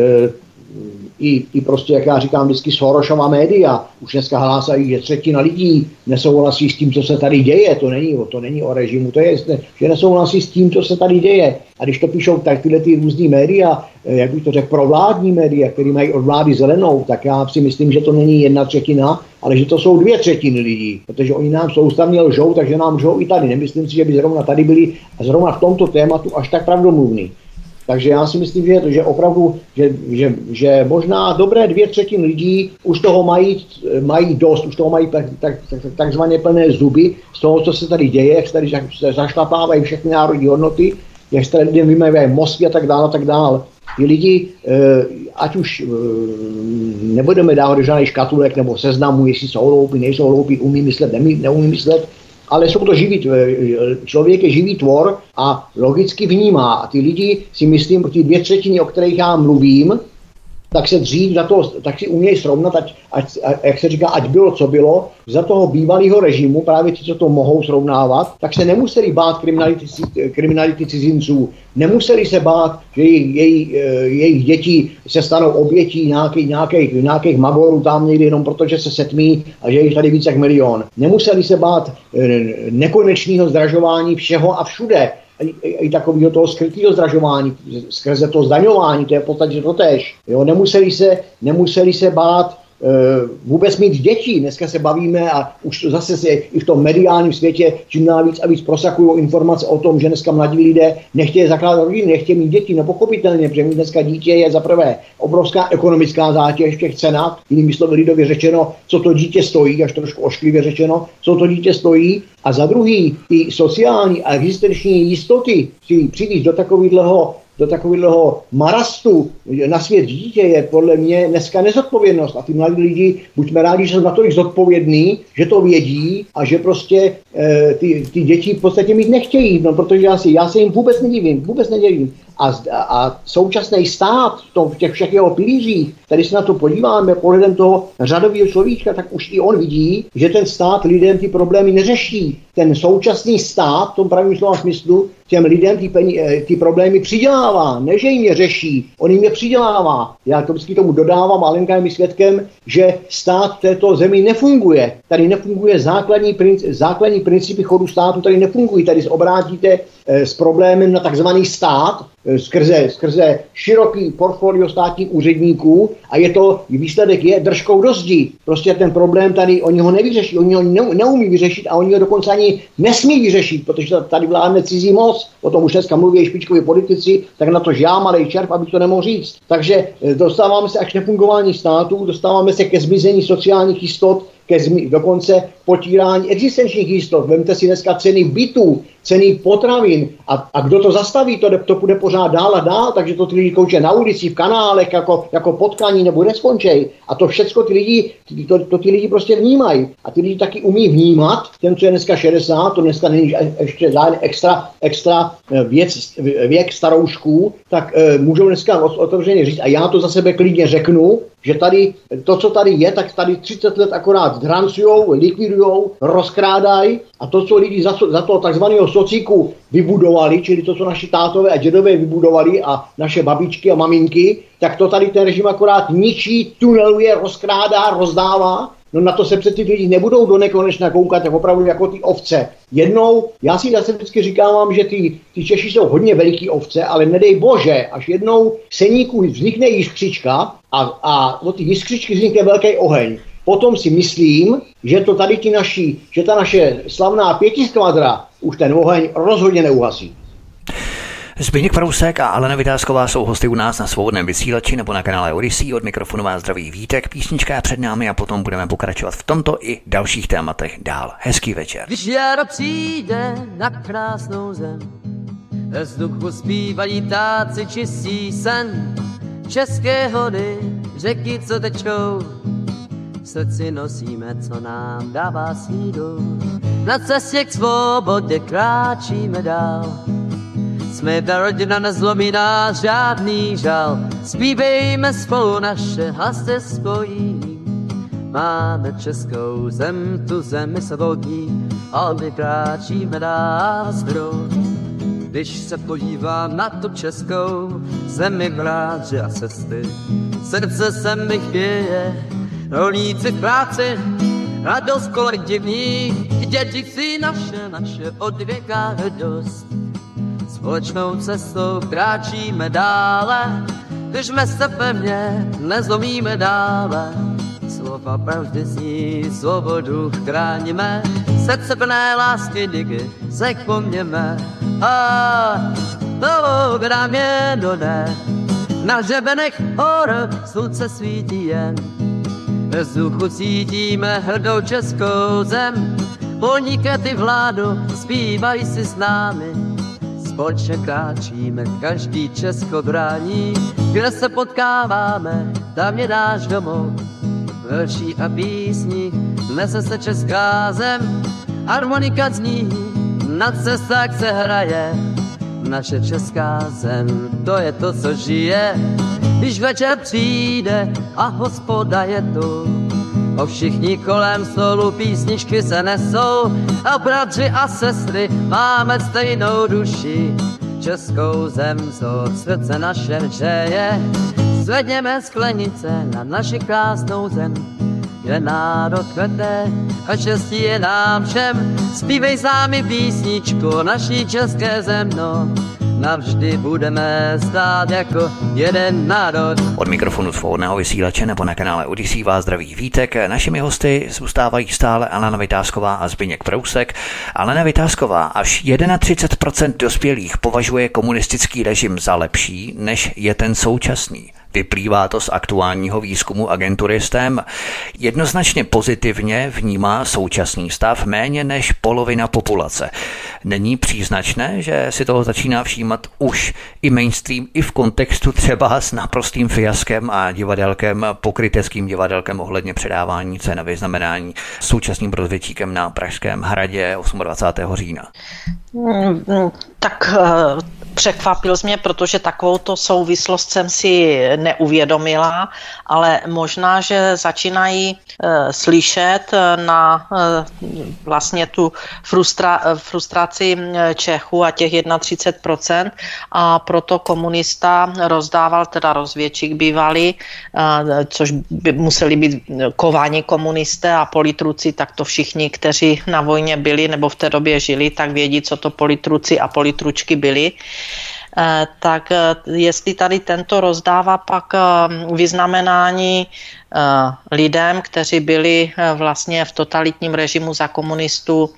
i prostě, jak já říkám vždycky, Sorosova média už dneska hlásají, že třetina lidí nesouhlasí s tím, co se tady děje. To není o režimu, to je, že nesouhlasí s tím, co se tady děje. A když to píšou tak tyhle ty různý média, jak bych to řekl, provládní média, které mají od vlády zelenou, tak já si myslím, že to není 1/3, ale že to jsou 2/3 lidí, protože oni nám soustavně lžou, takže nám lžou i tady. Nemyslím si, že by zrovna tady byli zrovna v tomto tématu až tak pravdomluvní. Takže já si myslím, že opravdu, že možná dobré 2/3 lidí už toho mají dost, už toho mají takzvaně plné zuby z toho, co se tady děje, jak se tady zašlapávají všechny národní hodnoty, jak se tady lidem vymavívají mozky a tak dále. Ty lidi, ať už nebudeme dávat do žádných škatulek nebo seznamů, jestli jsou hloupí, nejsou hloupí, umí myslet, neumí myslet, ale jsou to člověk je živý tvor a logicky vnímá. A ty lidi si myslím, ty 2/3, o kterých já mluvím, tak se dřív za to, tak si umějí srovnat, jak se říká, ať bylo, co bylo, za toho bývalého režimu, právě ti, co to mohou srovnávat, tak se nemuseli bát kriminality cizinců, nemuseli se bát, že jejich děti se stanou obětí nějakých magorů tam někdy jenom protože se setmí a že jich tady víc jak milion. Nemuseli se bát nekonečného zdražování všeho a všude. I takového toho skrytého zdražování, skrze to zdaňování, to je v podstatě totéž. Jo, nemuseli se bát vůbec mít děti. Dneska se bavíme a už zase se i v tom mediálním světě čím dál víc a víc prosakují informace o tom, že dneska mladí lidé nechtějí zakládat rodiny, nechtějí mít děti, no pochopitelně, protože mít dneska dítě je za prvé obrovská ekonomická zátěž v těch cenách, jinými slovy lidově řečeno, co to dítě stojí, až trošku ošklivě řečeno, co to dítě stojí, a za druhý ty sociální a existenční jistoty si přijít do takového marastu na svět dítě je podle mě dneska nezodpovědnost. A ty mladí lidi, buďme rádi, že jsou natolik zodpovědní, že to vědí a že prostě ty děti v podstatě mít nechtějí, no, protože já se jim vůbec nedivím. A současný stát v těch všech jeho pilířích, tady se na to podíváme pohledem toho řadového človíčka, tak už i on vidí, že ten stát lidem ty problémy neřeší. Ten současný stát v tom pravém slova smyslu těm lidem ty problémy přidělává, ne že jim je řeší, on jim je přidělává. Já to vždycky tomu dodávám, a Lenka je mi svědkem, že stát v této zemi nefunguje. Tady nefunguje základní principy chodu státu, tady nefungují. Tady se obrátíte s problémem na takzvaný stát, skrze široký portfolio státních úředníků a výsledek je držkou do zdi. Prostě ten problém tady, oni ho nevyřeší, oni ho neumí vyřešit a oni ho dokonce ani nesmí vyřešit, protože tady vládne cizí moc, o tom už dneska mluví špičkoví politici, tak na to, že já malej červ, abych to nemohl říct. Takže dostáváme se až k nefungování státu, dostáváme se ke zmizení sociálních jistot, dokonce potírání existenčních jistot. Vemte si dneska ceny bytů, ceny potravin a kdo to zastaví, to půjde pořád dál a dál, takže to ty lidi kouče na ulici, v kanálech, jako potkaní nebo neskončej. A to všecko ty lidi prostě vnímají. A ty lidi taky umí vnímat, ten, co je dneska 60, to dneska není ještě extra věk staroušků, tak můžou dneska otevřeně říct, a já to za sebe klidně řeknu, že tady, to, co tady je, tak tady 30 let akorát drancujou, likvidujou, rozkrádají a to, co lidi za toho takzvaného sociku vybudovali, čili to, co naši tátové a dědové vybudovali a naše babičky a maminky, tak to tady ten režim akorát ničí, tuneluje, rozkrádá, rozdává. No na to se přeci lidi nebudou do nekonečna koukat tak opravdu jako ty ovce. Jednou, já si zase vždycky říkám, že ty Češi jsou hodně veliký ovce, ale nedej bože, až jednou seníku vznikne jiskřička a od ty jiskřičky vznikne velký oheň. Potom si myslím, že to tady že ta naše slavná 5 skvadra už ten oheň rozhodně neuhasí. Zbyněk Prousek a Alena Vitásková jsou hosty u nás na Svobodném vysílači nebo na kanále Odyssey. Od mikrofonu vás zdraví Vítek, písnička je před námi a potom budeme pokračovat v tomto i dalších tématech dál. Hezký večer. Když jaro přijde na krásnou zem, ve vzduchu zpívají ptáci čistí sen, české hody, řeky, co tečou, v srdci nosíme, co nám dává sílu. Na cestě k svobodě kráčíme dál, jsme ta rodina, nezlomí nás žádný žal. Zpívejme spolu, naše hlasy spojí. Máme českou zem, tu zemi svobodní, a my kráčíme dál zbrou. Když se podívám na tu českou zemi, mráže a cesty, srdce se mi chvěje, rolníci v práci, radost kolor divní, děti si naše odvěká hrdost. Společnou cestou kráčíme dále, držme se pevně, nezlomíme dále. Slova pravdy zní, svobodu chráníme, srdce plné lásky díky se kloněme. A novou grám je done, na hřebenech hor slunce svítí jen. Ve vzduchu cítíme hrdou českou zem, polníky ty vládu zpívají si s námi. společně kráčíme, každý Česko brání. Kde se potkáváme, tam je náš domov. V verší a písních nese se česká zem, harmonika zní, na cestách se hraje. Naše česká zem, to je to, co žije. Když večer přijde a hospoda je tu, o všichni kolem stolu písničky se nesou. A bratři a sestry máme stejnou duši, českou zem, co od srdce naše přeje. Zvedněme sklenice na naši krásnou zem, kde národ kvete a štěstí je nám všem. Zpívej s námi písničku o naší české zem, no. Navždy budeme stát jako jeden národ. Od mikrofonu svobodného vysílače nebo na kanále Odyssey vás zdraví Vítek. Našimi hosty zůstávají stále Alena Vytázková a Zbyněk Prousek. Alena Vytázková, až 31% dospělých považuje komunistický režim za lepší, než je ten současný. Vyplývá to z aktuálního výzkumu agentury STEM. Jednoznačně pozitivně vnímá současný stav méně než polovina populace. Není příznačné, že si toho začíná všímat už i mainstream, i v kontextu třeba s naprostým fiaskem a divadelkem, pokryteckým divadelkem ohledně předávání cen a vyznamenání současným rozvědčíkem na Pražském hradě 28. října? Tak překvapil jsi mě, protože takovouto souvislost jsem si neuvědomila, ale možná, že začínají slyšet na vlastně tu frustraci Čechů a těch 31%, a proto komunista rozdával, teda rozvědčík bývalý, což by museli být kováni komunisté a politruci, tak to všichni, kteří na vojně byli nebo v té době žili, tak vědí, co to politruci a politručky byli. Tak jestli tady tento rozdává pak vyznamenání lidem, kteří byli vlastně v totalitním režimu za komunistů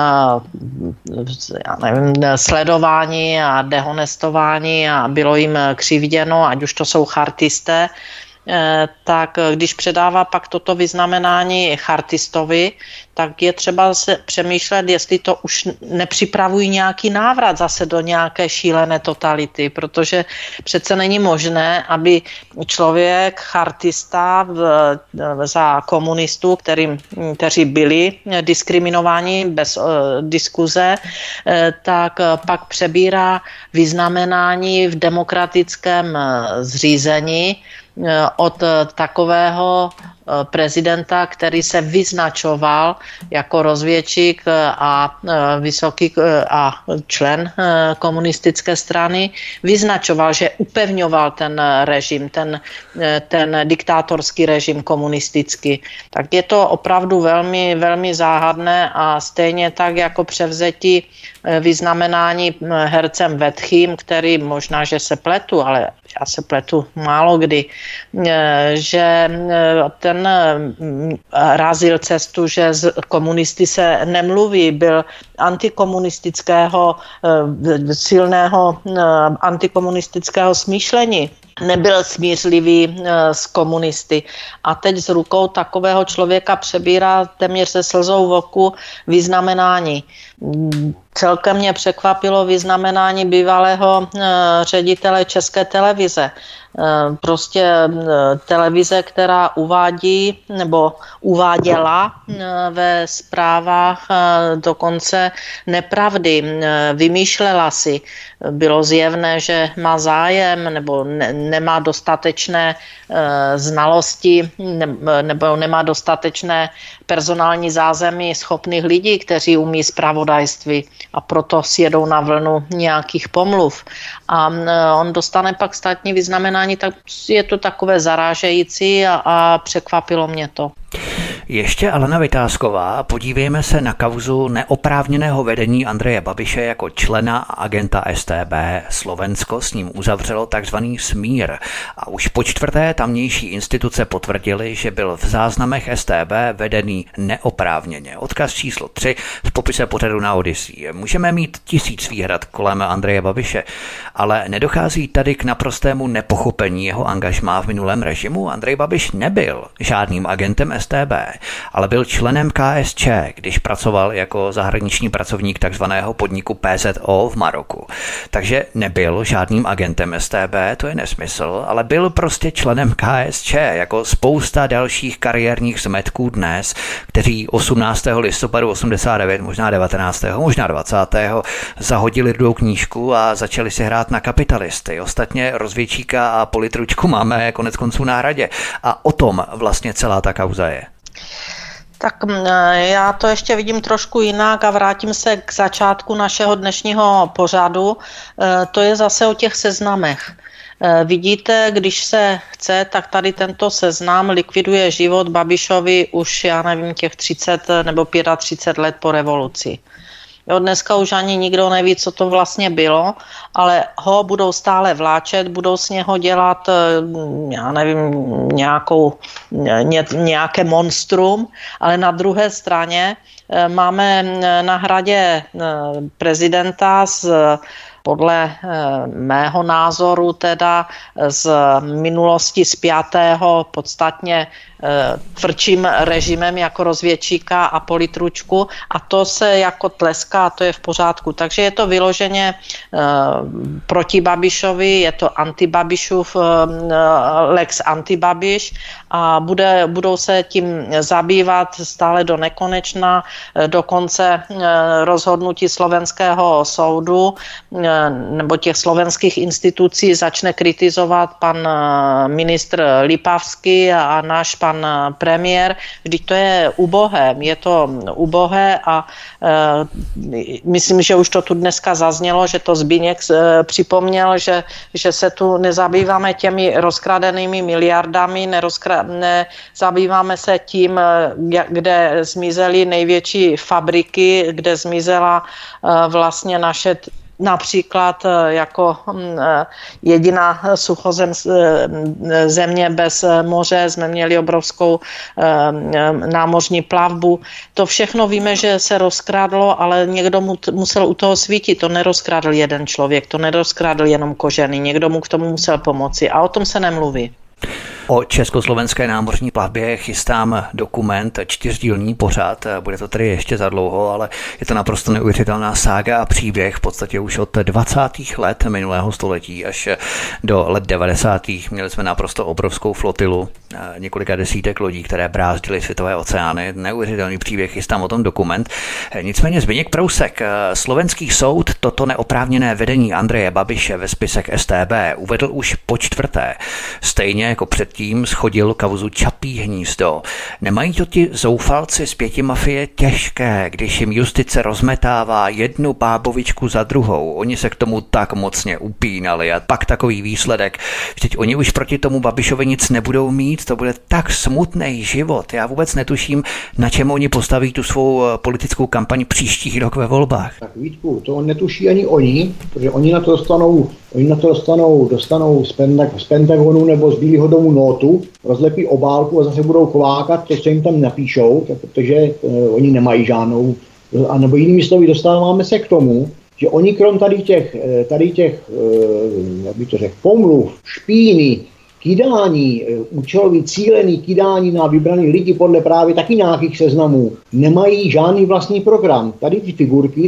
sledováni a dehonestováni a bylo jim křivděno, ať už to jsou chartisté, tak když předává pak toto vyznamenání chartistovi, tak je třeba se přemýšlet, jestli to už nepřipravují nějaký návrat zase do nějaké šílené totality, protože přece není možné, aby člověk, chartista za komunistů, kteří byli diskriminováni bez diskuze, tak pak přebírá vyznamenání v demokratickém zřízení od takového prezidenta, který se vyznačoval jako rozvědčík a vysoký a člen komunistické strany, vyznačoval, že upevňoval ten režim, ten diktátorský režim komunistický. Tak je to opravdu velmi, velmi záhadné a stejně tak jako převzetí vyznamenání hercem Vetchým, který možná, že se pletu, ale já se pletu málo kdy, že ten razil cestu, že z komunisty se nemluví, byl silného antikomunistického smýšlení. Nebyl smířlivý s komunisty. A teď s rukou takového člověka přebírá téměř se slzou v oku vyznamenání. Celkem mě překvapilo vyznamenání bývalého ředitele České televize. Prostě televize, která uvádí nebo uváděla ve zprávách dokonce nepravdy, vymýšlela si. Bylo zjevné, že má zájem nebo nemá dostatečné znalosti nebo nemá dostatečné personální zázemí schopných lidí, kteří umí zpravodajství, a proto sjedou na vlnu nějakých pomluv. A on dostane pak státní vyznamenání, tak je to takové zarážející a překvapilo mě to. Ještě Alena Vytázková, podívejme se na kauzu neoprávněného vedení Andreje Babiše jako člena a agenta StB. Slovensko s ním uzavřelo takzvaný smír a už po čtvrté tamnější instituce potvrdili, že byl v záznamech StB vedený neoprávněně. Odkaz číslo 3 v popise pořadu na Odyssey. Můžeme mít 1000 výhrad kolem Andreje Babiše, ale nedochází tady k naprostému nepochopení jeho angažmá v minulém režimu. Andrej Babiš nebyl žádným agentem StB. ale byl členem KSČ, když pracoval jako zahraniční pracovník takzvaného podniku PZO v Maroku. Takže nebyl žádným agentem StB, to je nesmysl, ale byl prostě členem KSČ, jako spousta dalších kariérních zmetků dnes, kteří 18. listopadu 89, možná 19., možná 20. zahodili Rudou knížku a začali si hrát na kapitalisty. Ostatně Rozvědčíka a Politručku máme konec konců na Hradě. A o tom vlastně celá ta kauza je. Tak já to ještě vidím trošku jinak a vrátím se k začátku našeho dnešního pořadu. To je zase o těch seznamech. Vidíte, když se chce, tak tady tento seznam likviduje život Babišovi už, já nevím, těch 30 nebo 35 let po revoluci. Jo, dneska už ani nikdo neví, co to vlastně bylo, ale ho budou stále vláčet, budou z něho dělat, já nevím, nějaké monstrum, ale na druhé straně máme na Hradě prezidenta podle mého názoru teda z minulosti spjatého podstatně tvrdším režimem jako Rozvědčíka a Politručku a to se jako tleská a to je v pořádku. Takže je to vyloženě proti Babišovi, je to antibabišův lex antibabiš a budou se tím zabývat stále do nekonečna, dokonce rozhodnutí slovenského soudu nebo těch slovenských institucí začne kritizovat pan ministr Lipavský a náš pan premiér, vždyť to je ubohé a myslím, že už to tu dneska zaznělo, že to Zbyněk připomněl, že se tu nezabýváme těmi rozkradenými miliardami, nezabýváme se tím, kde zmizely největší fabriky, kde zmizela vlastně naše například jako jediná země bez moře, jsme měli obrovskou námořní plavbu. To všechno víme, že se rozkradlo, ale někdo musel u toho svítit. To nerozkradl jeden člověk, to nerozkradl jenom Kožený. Někdo mu k tomu musel pomoci a o tom se nemluví. O československé námořní plavbě chystám dokument, 4dílný pořad, bude to tedy ještě za dlouho, ale je to naprosto neuvěřitelná sága a příběh v podstatě už od 20. let minulého století až do let 90. Měli jsme naprosto obrovskou flotilu, několika desítek lodí, které brázdily světové oceány. Neuvěřitelný příběh, chystám o tom dokument. Nicméně Zbyněk Prousek, slovenský soud toto neoprávněné vedení Andreje Babiše ve spisech StB uvedl už po čtvrté. Stejně jako předtím schodil kauzu Čapí hnízdo. Nemají to ti zoufalci z pětimafie těžké, když jim justice rozmetává jednu bábovičku za druhou. Oni se k tomu tak mocně upínali a pak takový výsledek. Vždyť oni už proti tomu Babišovi nic nebudou mít, to bude tak smutný život. Já vůbec netuším, na čem oni postaví tu svou politickou kampaň příští rok ve volbách. Tak Vítku, to netuší ani oni, protože oni na to dostanou z Pentagonu nebo z Bílého domu notu, rozlepí obálku a zase budou kolákat to, co jim tam napíšou, protože oni nemají žádnou, a nebo jinými slovy dostáváme se k tomu, že oni krom tady těch jak bych to řekl, pomluv, špíny, kydání, účelový cílený kydání na vybraný lidi podle právě taky nějakých seznamů, nemají žádný vlastní program. Tady ty figurky,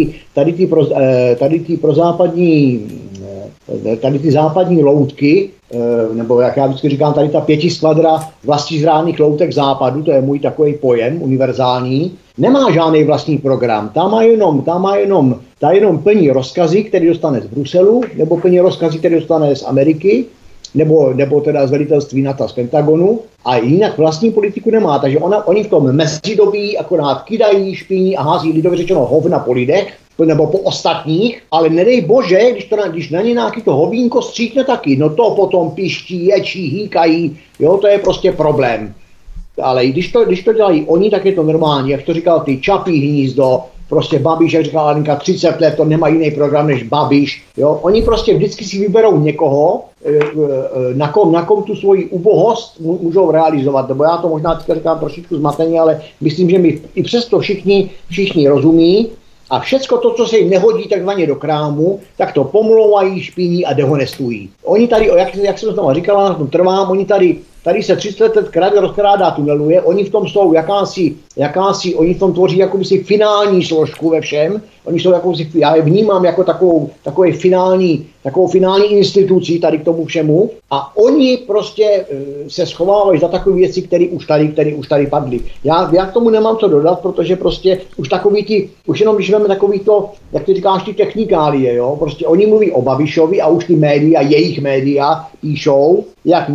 tady ty západní loutky, nebo jak já vždycky říkám, tady ta 5 skvadra vlastizrádných loutek západu, to je můj takový pojem univerzální, nemá žádný vlastní program. Ta jenom plní rozkazy, které dostane z Bruselu, nebo plní rozkazy, které dostane z Ameriky, nebo teda z velitelství NATO z Pentagonu, a jinak vlastní politiku nemá. Takže oni v tom mezidobí akorát kydají, špíní a hází lidově řečeno hovna po lidech, nebo po ostatních, ale nedej bože, když na ně nějaký to hovínko stříkne taky, no to potom piští, ječí, hýkají, jo, to je prostě problém. Ale když to dělají oni, tak je to normální, jak to říkal ty, Čapí hnízdo, prostě Babiš, jak říkala Alenka, 30 let, to nemá jiný program než Babiš, jo, oni prostě vždycky si vyberou někoho, na kom tu svoji ubohost můžou realizovat, nebo já to možná teďka říkám trošičku zmateně, ale myslím, že mi i přesto všichni rozumí. A všecko to, co se jim nehodí takzvaně do krámu, tak to pomlouvají, špíní a dehonestují. Oni tady, jak jsem to říkala, na tom trvám, oni tady tady se 30 let rozkrádá, tuneluje, oni v tom jsou jakási, oni v tom tvoří jakousi finální složku ve všem, oni jsou jakousi, já je vnímám jako takovou finální instituci tady k tomu všemu a oni prostě se schovávají za takové věci, které už tady padly. Já k tomu nemám co dodat, protože prostě už jenom když máme takový to, jak ty říkáš, ty technikálie, jo, prostě oni mluví o Babišovi a už ty média, jejich média píšou, jak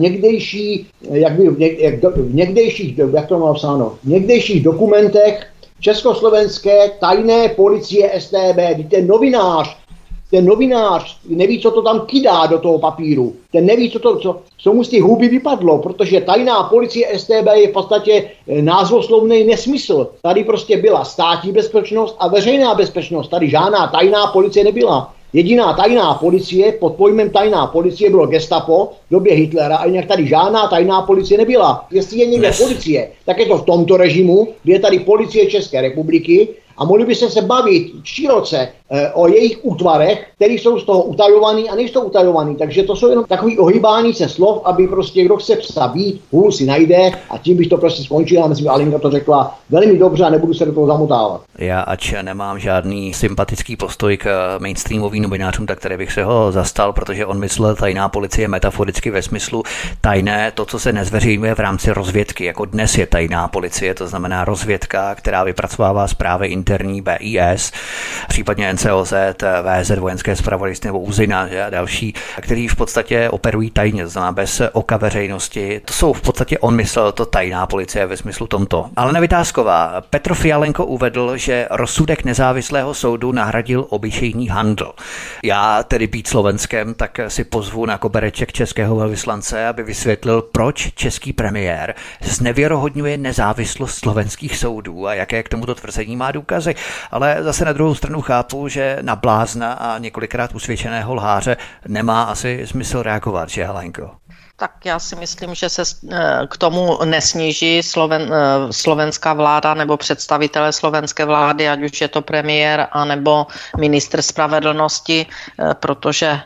v někdejších dokumentech československé tajné policie StB, ten novinář neví, co to tam kydá do toho papíru. Ten neví, co mu z těch huby vypadlo, protože tajná policie StB je v podstatě názvoslovný nesmysl. Tady prostě byla státní bezpečnost a veřejná bezpečnost. Tady žádná tajná policie nebyla. Jediná tajná policie, pod pojmem tajná policie bylo Gestapo v době Hitlera a jinak tady žádná tajná policie nebyla. Jestli je někde policie, tak je to v tomto režimu, kde je tady policie České republiky a mohli by se bavit široce o jejich útvarech, které jsou z toho utajovaný a nejsou utajovaný. Takže to jsou jenom takový ohýbání se slov, aby prostě kdo chce psa být, hůl si najde a tím bych to prostě skončil. Já myslím, že Alinka to řekla velmi dobře a nebudu se do toho zamotávat. Já, ač nemám žádný sympatický postoj k mainstreamovým novinářům, tak který bych se ho zastal, protože on myslel tajná policie metaforicky ve smyslu tajné, to, co se nezveřejňuje v rámci rozvědky, jako dnes je tajná policie, to znamená rozvědka, která vypracovává zprávy interní BIS, případně NCOZ, VZ, vojenské zpravodajství nebo Uzina a další, který v podstatě operují tajně, to znamená bez oka veřejnosti. To jsou v podstatě, on myslel to tajná policie ve smyslu tomto. Ale Vytázková, Petr Fialenko uvedl, že rozsudek nezávislého soudu nahradil obyčejný handl. Já tedy být Slovenskem, tak si pozvu na kobereček českého velvyslance, aby vysvětlil, proč český premiér znevěrohodňuje nezávislost slovenských soudů a jaké k tomuto tvrzení má důkazy. Ale zase na druhou stranu chápu, že na blázna a několikrát usvědčeného lháře nemá asi smysl reagovat, že Helenko? Tak já si myslím, že se k tomu nesníží slovenská vláda nebo představitelé slovenské vlády, ať už je to premiér anebo ministr spravedlnosti, protože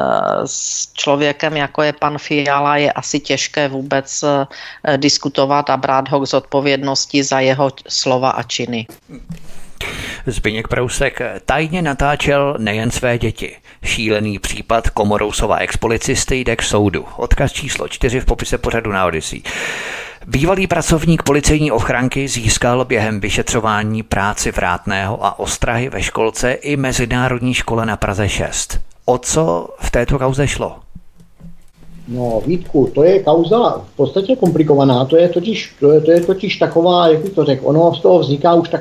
s člověkem, jako je pan Fiala, je asi těžké vůbec diskutovat a brát ho k zodpovědnosti za jeho slova a činy. Zbyněk Prousek tajně natáčel nejen své děti. Šílený případ Komorousova expolicisty jde k soudu. Odkaz číslo 4 v popise pořadu na Odyssey. Bývalý pracovník policejní ochranky získal během vyšetřování práci vrátného a ostrahy ve školce i mezinárodní škole na Praze 6. O co v této kauze šlo? No, Vítku, to je kauza v podstatě komplikovaná, to je totiž taková, jak bych to řekl, ono z toho vzniká už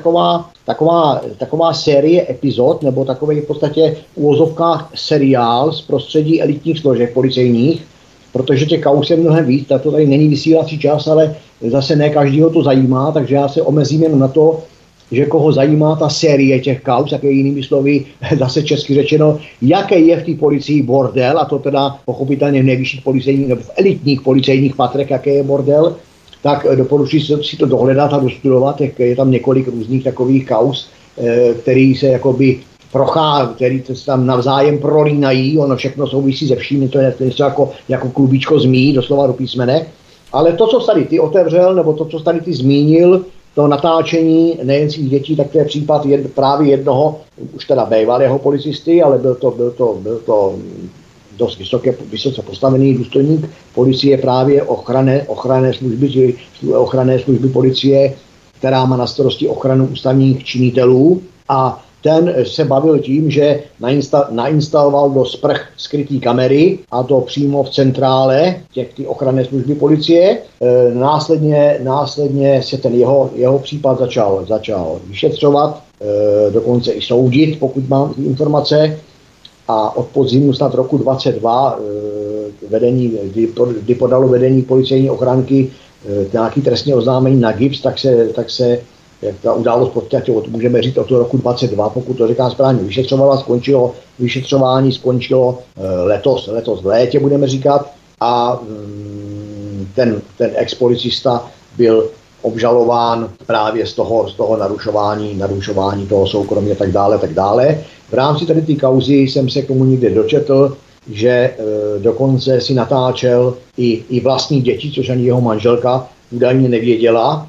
taková série epizod, nebo takový v podstatě v uvozovkách seriál z prostředí elitních složek policejních, protože těch kauz je mnohem víc, tak to tady není vysílací čas, ale zase ne každýho to zajímá, takže já se omezím jen na to, že koho zajímá ta série těch kauz, jak je jinými slovy zase česky řečeno, jaký je v té policii bordel, a to teda pochopitelně v nejvyšších policejních nebo v elitních policejních patrech, jaký je bordel, tak doporučuji si to dohledat a dostudovat, je tam několik různých takových kauz, který se jakoby který se tam navzájem prolínají, ono všechno souvisí se vším, to je něco jako klubíčko zmí, doslova do písmene, ale to, co tady ty otevřel, nebo to, co tady ty zmínil, to natáčení nejen svých dětí, tak to je případ právě jednoho, už teda bývalého policisty, ale byl to dost vysoce postavený důstojník policie, právě ochranné služby policie, která má na starosti ochranu ústavních činitelů, a ten se bavil tím, že nainstaloval do sprch skrytý kamery, a to přímo v centrále ty ochranné služby policie. Následně se ten jeho případ začal vyšetřovat, dokonce i soudit, pokud mám informace. A od podzimu snad roku 22 kdy podalo vedení policejní ochranky nějaký trestní oznámení na GIBS, tak se ta událost v podstatě můžeme říct od toho roku 22, pokud to říkám správně, vyšetřování skončilo letos v létě, budeme říkat, a ten ex-policista byl obžalován právě z toho narušování toho soukromí a tak dále. V rámci tady té kauzy jsem se komu někde dočetl, že dokonce si natáčel i vlastní děti, což ani jeho manželka údajně nevěděla,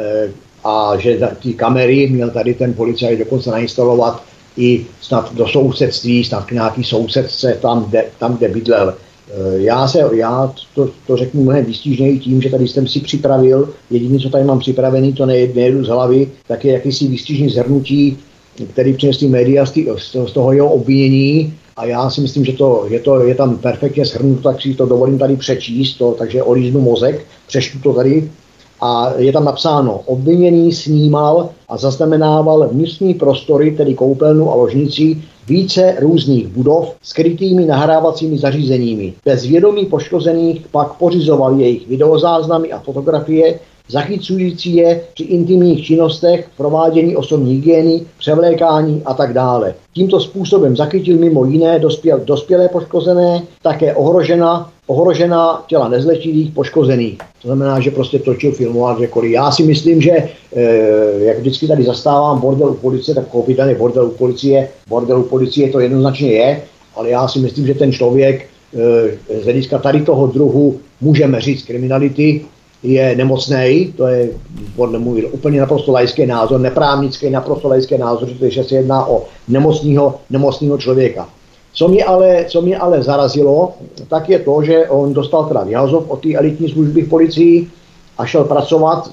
a že ty kamery měl tady ten policajt dokonce nainstalovat i snad do sousedství, snad k nějaký sousedce tam, kde bydlel. Já to řeknu mnohem výstižněji tím, že tady jsem si připravil, jediné, co tady mám připravený, to nejedu z hlavy, tak je jakýsi výstižný zhrnutí, který přinesli média z toho jeho obvinění, a já si myslím, že to je tam perfektně shrnuto, tak si to dovolím tady přečíst, takže olíznu mozek, přečtu to tady. A je tam napsáno: obviněný snímal a zaznamenával vnitřní prostory, tedy koupelnu a ložnici, více různých budov s krytými nahrávacími zařízeními. Bez vědomí poškozených pak pořizoval jejich videozáznamy a fotografie, zachycující je při intimních činnostech, provádění osobní hygieny, převlékání a tak dále. Tímto způsobem zachytil mimo jiné dospělé poškozené, také ohrožená těla nezletilých poškozených. To znamená, že prostě točil, filmoval, kdekoliv. Já si myslím, že jak vždycky tady zastávám bordel u policie, tak koupitelný bordel u policie to jednoznačně je, ale já si myslím, že ten člověk z hlediska tady toho druhu, můžeme říct, kriminality, je nemocnej, to je podle můj úplně naprosto laický názor, neprávnický, naprosto laický názor, že se jedná o nemocného člověka. Co mě ale zarazilo, tak je to, že on dostal teda vyhazov od té elitní služby v policii a šel pracovat,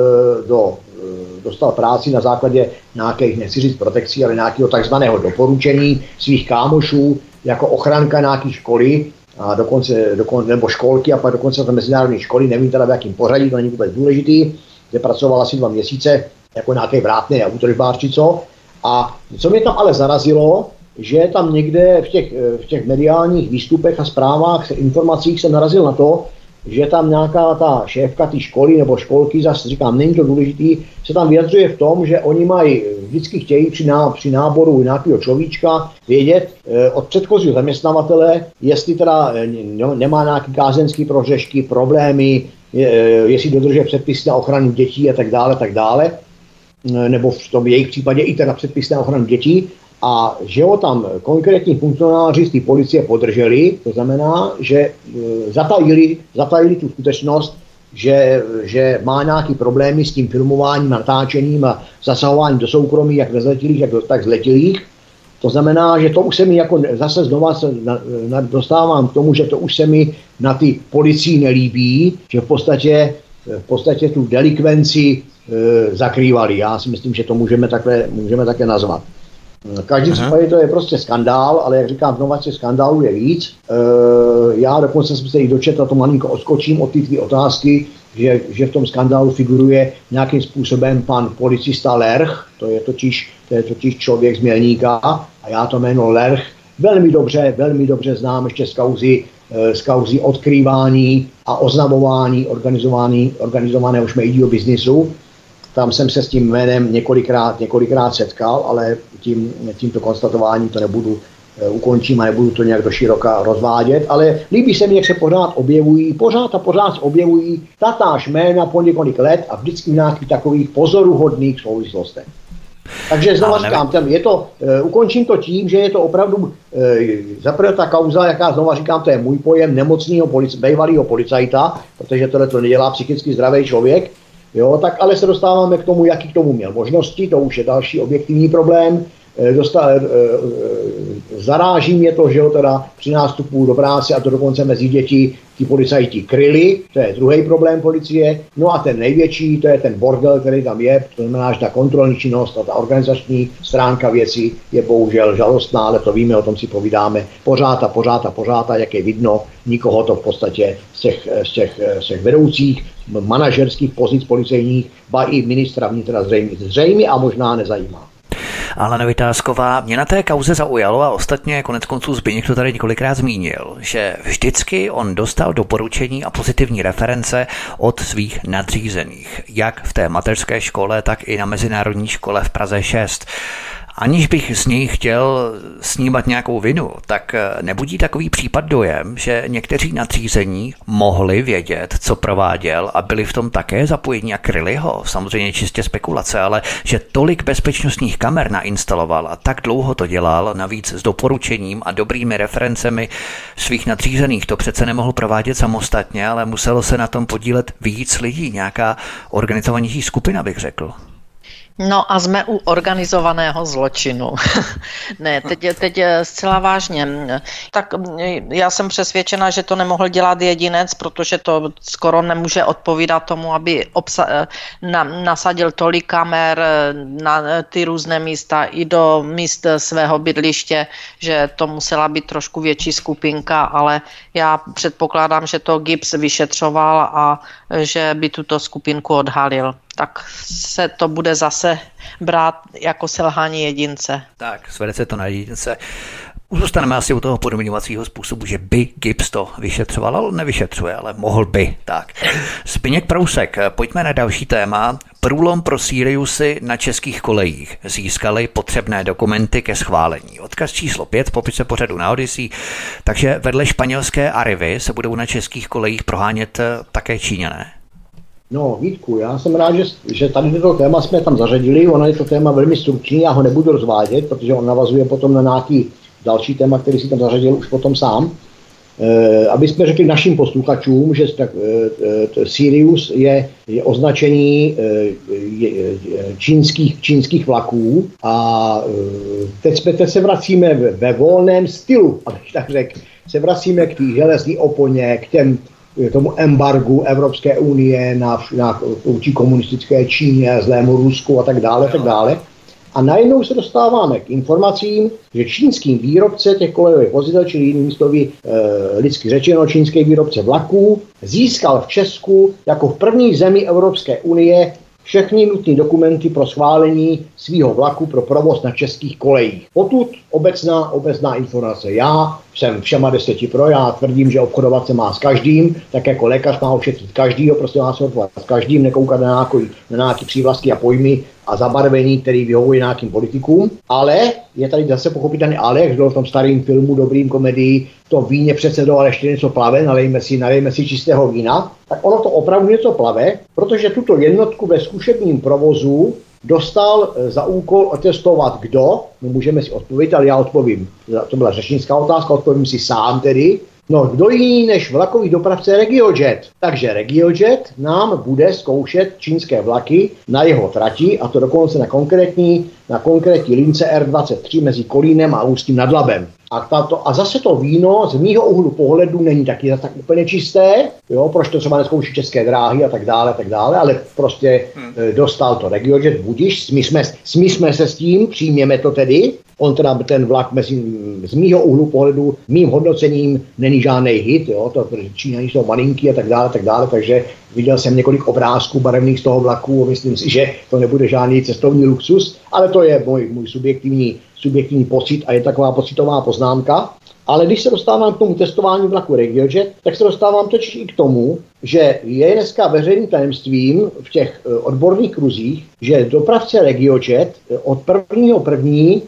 dostal práci na základě nějakých, nechci říct protekcí, ale nějakého takzvaného doporučení svých kámošů jako ochranka nějaké školy, a dokonce nebo školky, a pak dokonce to mezinárodní školy, nevím teda v jakým pořadí, to není vůbec důležitý, kde pracoval asi 2 měsíce jako nějaký vrátný a útržbář či co. A co mě tam ale zarazilo, že tam někde v těch mediálních výstupech a zprávách, informacích jsem narazil na to, že tam nějaká ta šéfka té školy nebo školky, zase říkám, není to důležitý, se tam vyjadřuje v tom, že oni vždycky chtějí při náboru nějakého človíčka vědět od předchozího zaměstnavatele, jestli teda nemá nějaké kázeňské prohřešky, problémy, jestli dodržuje předpisy na ochranu dětí a tak dále, nebo v tom jejich případě i teda předpisy na ochranu dětí. A že ho tam konkrétní funkcionáři z té policie podrželi, to znamená, že zatajili tu skutečnost, že má nějaký problémy s tím filmováním, natáčením a zasahováním do soukromí, jak nezletilých, tak zletilých. To znamená, že to už se mi jako zase znova dostávám k tomu, že to už se mi na ty policii nelíbí, že v podstatě tu delikvenci zakrývali. Já si myslím, že to můžeme takhle nazvat. V každém případě to je prostě skandál, ale jak říkám, znova se skandálů je víc. Já dokonce jsem se i dočetl, to malinko odskočím od té tvý otázky, že v tom skandálu figuruje nějakým způsobem pan policista Lerch, to je totiž člověk z Mělníka, a já to jméno Lerch velmi dobře znám ještě z kauzy odkrývání a oznamování organizovaného šmejdího biznisu. Tam jsem se s tím jménem několikrát setkal, ale tímto konstatováním to nebudu ukončím a nebudu to nějak do široka rozvádět, ale líbí se mi, jak se pořád objevují tatáž jména po několik let a vždycky v nějakých takových pozoruhodných souvislostech. Takže znovu říkám, ukončím to tím, že je to opravdu zaprvé ta kauza, jaká znovu říkám, to je můj pojem nemocného bývalého policajta, protože tohle to nedělá psychicky zdravý člověk. Jo, tak ale se dostáváme k tomu, jaký k tomu měl možnosti, to už je další objektivní problém. Zaráží mě to, že ho teda při nástupu do práce, a to dokonce mezi děti, ti policajti kryli, to je druhý problém policie. No a ten největší, to je ten bordel, který tam je, to znamená, že ta kontrolní činnost a ta organizační stránka věci je bohužel žalostná, ale to víme, o tom si povídáme pořád, jak je vidno, nikoho to v podstatě z těch vedoucích manažerských pozic policejních, ba i ministra vnitra zřejmě a možná nezajímá. Alena Vitásková, mě na té kauze zaujalo, a ostatně koneckonců Zbyněk to tady několikrát zmínil, že vždycky on dostal doporučení a pozitivní reference od svých nadřízených, jak v té mateřské škole, tak i na mezinárodní škole v Praze 6. Aniž bych z něj chtěl snímat nějakou vinu, tak nebudí takový případ dojem, že někteří nadřízení mohli vědět, co prováděl a byli v tom také zapojení a kryli ho. Samozřejmě čistě spekulace, ale že tolik bezpečnostních kamer nainstaloval a tak dlouho to dělal, navíc s doporučením a dobrými referencemi svých nadřízených, to přece nemohl provádět samostatně, ale muselo se na tom podílet víc lidí, nějaká organizovanější skupina, bych řekl. No a jsme u organizovaného zločinu. Ne, teď zcela vážně. Tak já jsem přesvědčena, že to nemohl dělat jedinec, protože to skoro nemůže odpovídat tomu, aby nasadil tolik kamer na ty různé místa i do míst svého bydliště, že to musela být trošku větší skupinka, ale já předpokládám, že to GIBS vyšetřoval a že by tuto skupinku odhalil. Tak se to bude zase brát jako selhání jedince. Tak, svede se to na jedince. Zůstaneme asi u toho podmiňovacího způsobu, že by GIBS to vyšetřoval, ale nevyšetřuje, ale mohl by. Tak. Zbyněk Prousek, pojďme na další téma. Průlom pro Siriusy na českých kolejích. Získali potřebné dokumenty ke schválení. Odkaz číslo 5 v popise pořadu na Odyssey. Takže vedle španělské Arrivy se budou na českých kolejích prohánět také Číňané. No, Vítku, já jsem rád, že tady toto téma jsme tam zařadili. Ono je to téma velmi stručný, já ho nebudu rozvádět, protože on navazuje potom na nějaký další téma, který si tam zařadil už potom sám. Aby jsme řekli našim posluchačům, že Sirius je označení čínských vlaků a teď se vracíme ve volném stylu, abych tak řekl. Se vracíme k té železné oponě, k tomu embargu Evropské unie na vůči komunistické Číně, zlému Rusku a tak dále, tak dále. A najednou se dostáváme k informacím, že čínský výrobce těch kolejových vozidel, čili jinými slovy lidsky řečeno čínský výrobce vlaků, získal v Česku jako v první zemi Evropské unie všechny nutné dokumenty pro schválení svého vlaku pro provoz na českých kolejích. Potud obecná informace. Já jsem všema 10 pro, já tvrdím, že obchodovat se má s každým, tak jako lékař má ošetřit každýho, prostě má se obchodovat s každým, nekoukat na nějaký přívlastky a pojmy a zabarvení, který vyhovuje nějakým politikům. Ale je tady zase pochopitelný ale, jak bylo v tom starém filmu, dobrým komedii, to víně přece do, ale ještě něco plave, nalejme si čistého vína, tak ono to opravdu něco plave, protože tuto jednotku ve zkušebním provozu dostal za úkol otestovat kdo, no můžeme si odpovědět, ale já odpovím, to byla řečnická otázka, odpovím si sám tedy, no kdo jiný než vlakový dopravce RegioJet. Takže RegioJet nám bude zkoušet čínské vlaky na jeho trati, a to dokonce na konkrétní lince R23 mezi Kolínem a Ústím nad Labem. A zase to víno z mýho úhlu pohledu není taky tak úplně čisté, jo, proč to třeba neskouší České dráhy a tak dále, ale prostě dostal to RegioJet, budiš, smířme se s tím, přijměme to tedy. On teda ten vlak z mýho úhlu pohledu, mým hodnocením není žádný hit, jo, protože Číňani jsou malinký a tak dále, takže viděl jsem několik obrázků barevných z toho vlaku a myslím si, že to nebude žádný cestovní luxus, ale to je můj subjektivní pocit a je taková pocitová poznámka. Ale když se dostávám k tomu testování vlaku RegioJet, tak se dostávám totiž i k tomu, že je dneska veřejným tajemstvím v těch odborných kruzích, že dopravce RegioJet od 1.1.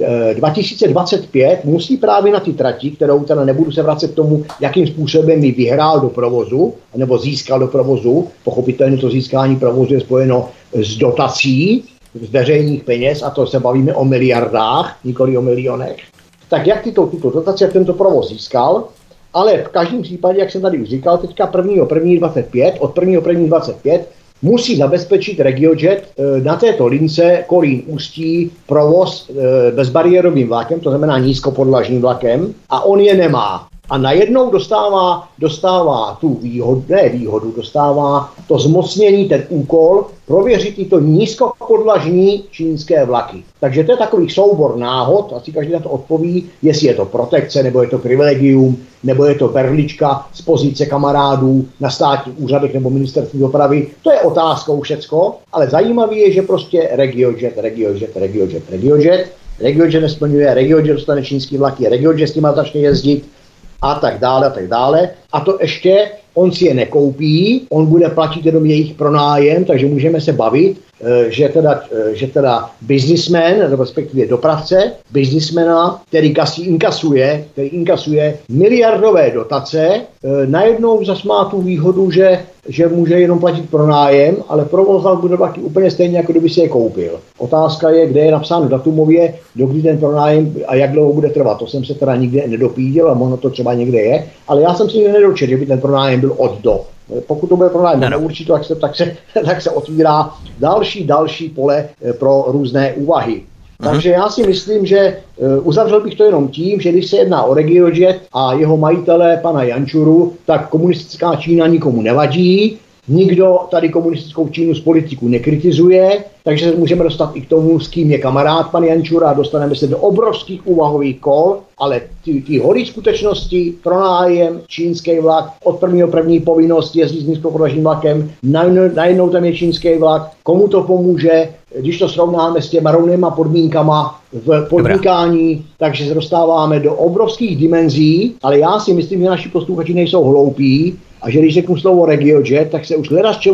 2025 musí právě na ty trati, kterou teda nebudu se vracet k tomu, jakým způsobem ji vyhrál do provozu, nebo získal do provozu, pochopitelně to získání provozu je spojeno s dotací z veřejných peněz, a to se bavíme o miliardách, nikoli o milionech, tak jak tuto dotaci, jak tento provoz získal, ale v každém případě, jak jsem tady už říkal, teďka od 1.1.25 musí zabezpečit RegioJet na této lince Kolín-Ústí provoz bezbariérovým vlakem, to znamená nízkopodlažním vlakem, a on je nemá. A najednou dostává tu výhodu, dostává to zmocnění, ten úkol prověřit tyto nízkopodlažní čínské vlaky. Takže to je takový soubor náhod, asi každý na to odpoví, jestli je to protekce, nebo je to privilegium, nebo je to berlička z pozice kamarádů na státních úřadech nebo ministerství dopravy. To je otázkou všecko, ale zajímavé je, že prostě RegioJet nesplňuje, RegioJet dostane čínský vlaky, RegioJet s nima začne jezdit, a tak dále. A to ještě on si je nekoupí, on bude platit jenom jejich pronájem, takže můžeme se bavit, že teda businessman, respektive dopravce, businessmana, který inkasuje miliardové dotace, najednou zas má tu výhodu, že může jenom platit pronájem, ale provozovat bude taky úplně stejně, jako kdyby si je koupil. Otázka je, kde je napsáno datumově, dokdy ten pronájem a jak dlouho bude trvat. To jsem se teda nikdy nedopídil a možno to třeba někde je, ale já jsem si nikdy nedočetl, že by ten pronájem byl od do. Pokud to bude pronájem neurčitě, tak se otvírá další pole pro různé úvahy. Takže já si myslím, že uzavřel bych to jenom tím, že když se jedná o RegioJet a jeho majitele pana Jančuru, tak komunistická Čína nikomu nevadí, nikdo tady komunistickou Čínu z politiků nekritizuje, takže se můžeme dostat i k tomu, s kým je kamarád pan Jančura a dostaneme se do obrovských úvahových kol, ale ty holí skutečnosti, pronájem, čínský vlak, od 1.1. povinnost jezdit s nízkoprodažním vlakem, najednou tam je čínský vlak, komu to pomůže, když to srovnáme s těma rovnýma podmínkama v podnikání, takže se dostáváme do obrovských dimenzí, ale já si myslím, že naši posluchači nejsou hloupí a že když řeknu slovo RegioJet, tak se už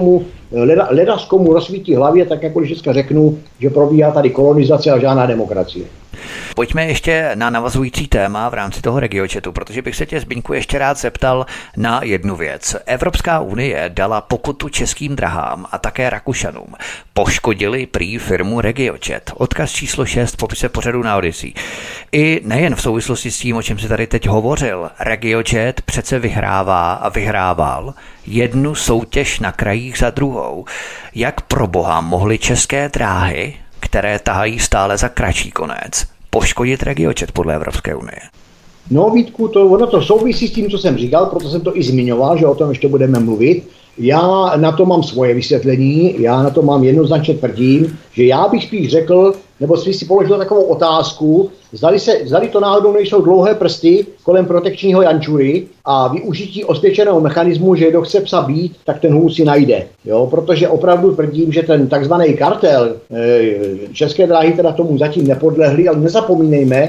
ledas komu rozsvítí hlavě, tak jako když dneska řeknu, že probíhá tady kolonizace a žádná demokracie. Pojďme ještě na navazující téma v rámci toho RegioJetu, protože bych se tě, Zbyňku, ještě rád zeptal na jednu věc. Evropská unie dala pokutu Českým dráhám a také Rakušanům. Poškodili prý firmu RegioJet. Odkaz číslo 6 v popise pořadu na Odyssey. I nejen v souvislosti s tím, o čem si tady teď hovořil, RegioJet přece vyhrává a vyhrával jednu soutěž na krajích za druhou. Jak pro boha mohly České dráhy, které tahají stále za kratší konec, poškodit RegioJet podle Evropské unie? No, Vítku, ono to souvisí s tím, co jsem říkal, proto jsem to i zmiňoval, že o tom ještě budeme mluvit. Já na to mám svoje vysvětlení, já na to mám jednoznačně tvrdím, že já bych spíš řekl, nebo si položil takovou otázku, zdali to náhodou nejsou dlouhé prsty kolem protekčního Jančury a využití osvědčeného mechanismu, že kdo chce psa být, tak ten hůl si najde. Jo? Protože opravdu tvrdím, že ten takzvaný kartel, České dráhy teda tomu zatím nepodlehly, ale nezapomínejme,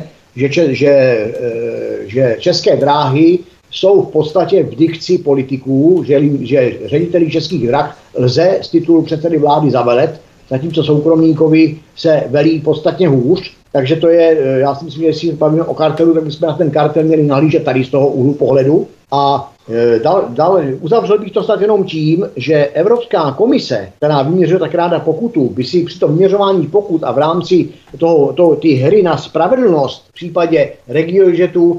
že České dráhy jsou v podstatě v dikci politiků, že řediteli Českých drah lze z titulu předsedy vlády zavelet, zatímco soukromníkovi se velí podstatně hůř. Takže to je, já si myslím, že jestli bavíme o kartelu, tak bychom na ten kartel měli nahlížet tady z toho úhlu pohledu. A uzavřel bych to snad jenom tím, že Evropská komise, která vyměřuje tak ráda pokutu, by si při tom vyměřování pokut a v rámci ty hry na spravedlnost v případě RegioJetu,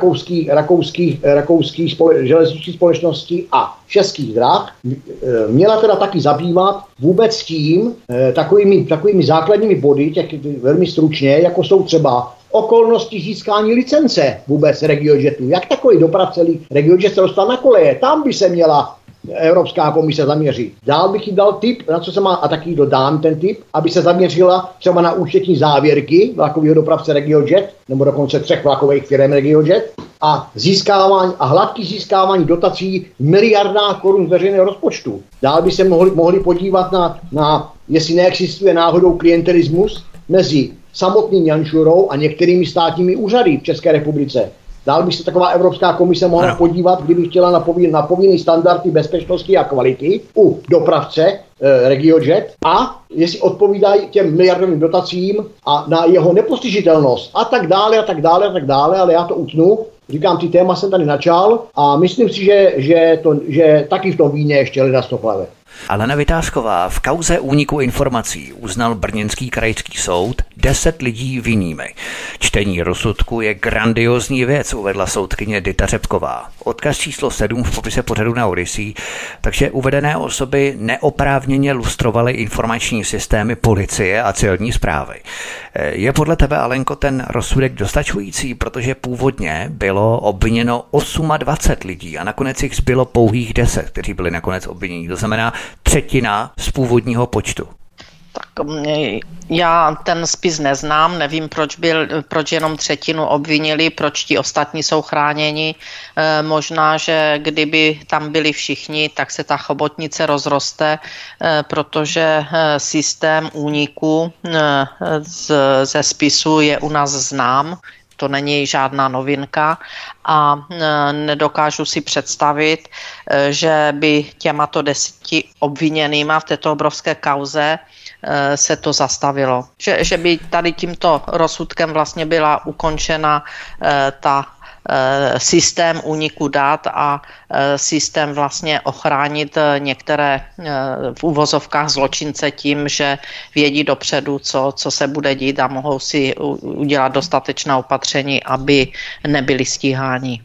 rakouských železničních společností a Českých drah měla teda taky zabývat vůbec tím takovými základními body, velmi stručně, jako jsou třeba okolnosti získání licence vůbec RegioJetu. Jak takový dopravce RegioJet se dostal na koleje? Tam by se měla Evropská komise zaměřit. Dál bych jí dal tip, na co se má, a taky dodám ten tip, aby se zaměřila třeba na účetní závěrky vlakového dopravce RegioJet, nebo dokonce 3 vlakových firm RegioJet, a hladký získávání dotací v miliardách korun z veřejného rozpočtu. Dál by se mohli podívat na jestli neexistuje náhodou klientelismus mezi samotným Jančurou a některými státními úřady v České republice. Dál by se taková Evropská komise mohla podívat, kdyby chtěla na povinný standardy bezpečnosti a kvality u dopravce RegioJet a jestli odpovídají těm miliardovým dotacím a na jeho nepostižitelnost a tak dále, ale já to utnu. Říkám, ty téma jsem tady načal a myslím si, že taky v tom víně ještě leda stoplave. Alena Vitásková, v kauze úniku informací uznal brněnský krajský soud 10 lidí vinnými. Čtení rozsudku je grandiozní věc, uvedla soudkyně Dita Řepková. Odkaz číslo 7 v popise pořadu na Odyssey, takže uvedené osoby neoprávněně lustrovaly informační systémy policie a celní správy. Je podle tebe, Alenko, ten rozsudek dostačující, protože původně bylo obviněno 28 lidí a nakonec jich zbylo pouhých 10, kteří byli nakonec obviněni. To znamená 1/3 z původního počtu. Tak já ten spis neznám, nevím, proč jenom 1/3 obvinili, proč ti ostatní jsou chráněni. Možná, že kdyby tam byli všichni, tak se ta chobotnice rozroste, protože systém úniku ze spisu je u nás znám. To není žádná novinka a nedokážu si představit, že by těmato 10 obviněnýma v této obrovské kauze se to zastavilo. Že by tady tímto rozsudkem vlastně byla ukončena ta systém úniku dat a systém vlastně ochránit některé v uvozovkách zločince tím, že vědí dopředu, co se bude dít a mohou si udělat dostatečná opatření, aby nebyli stíháni.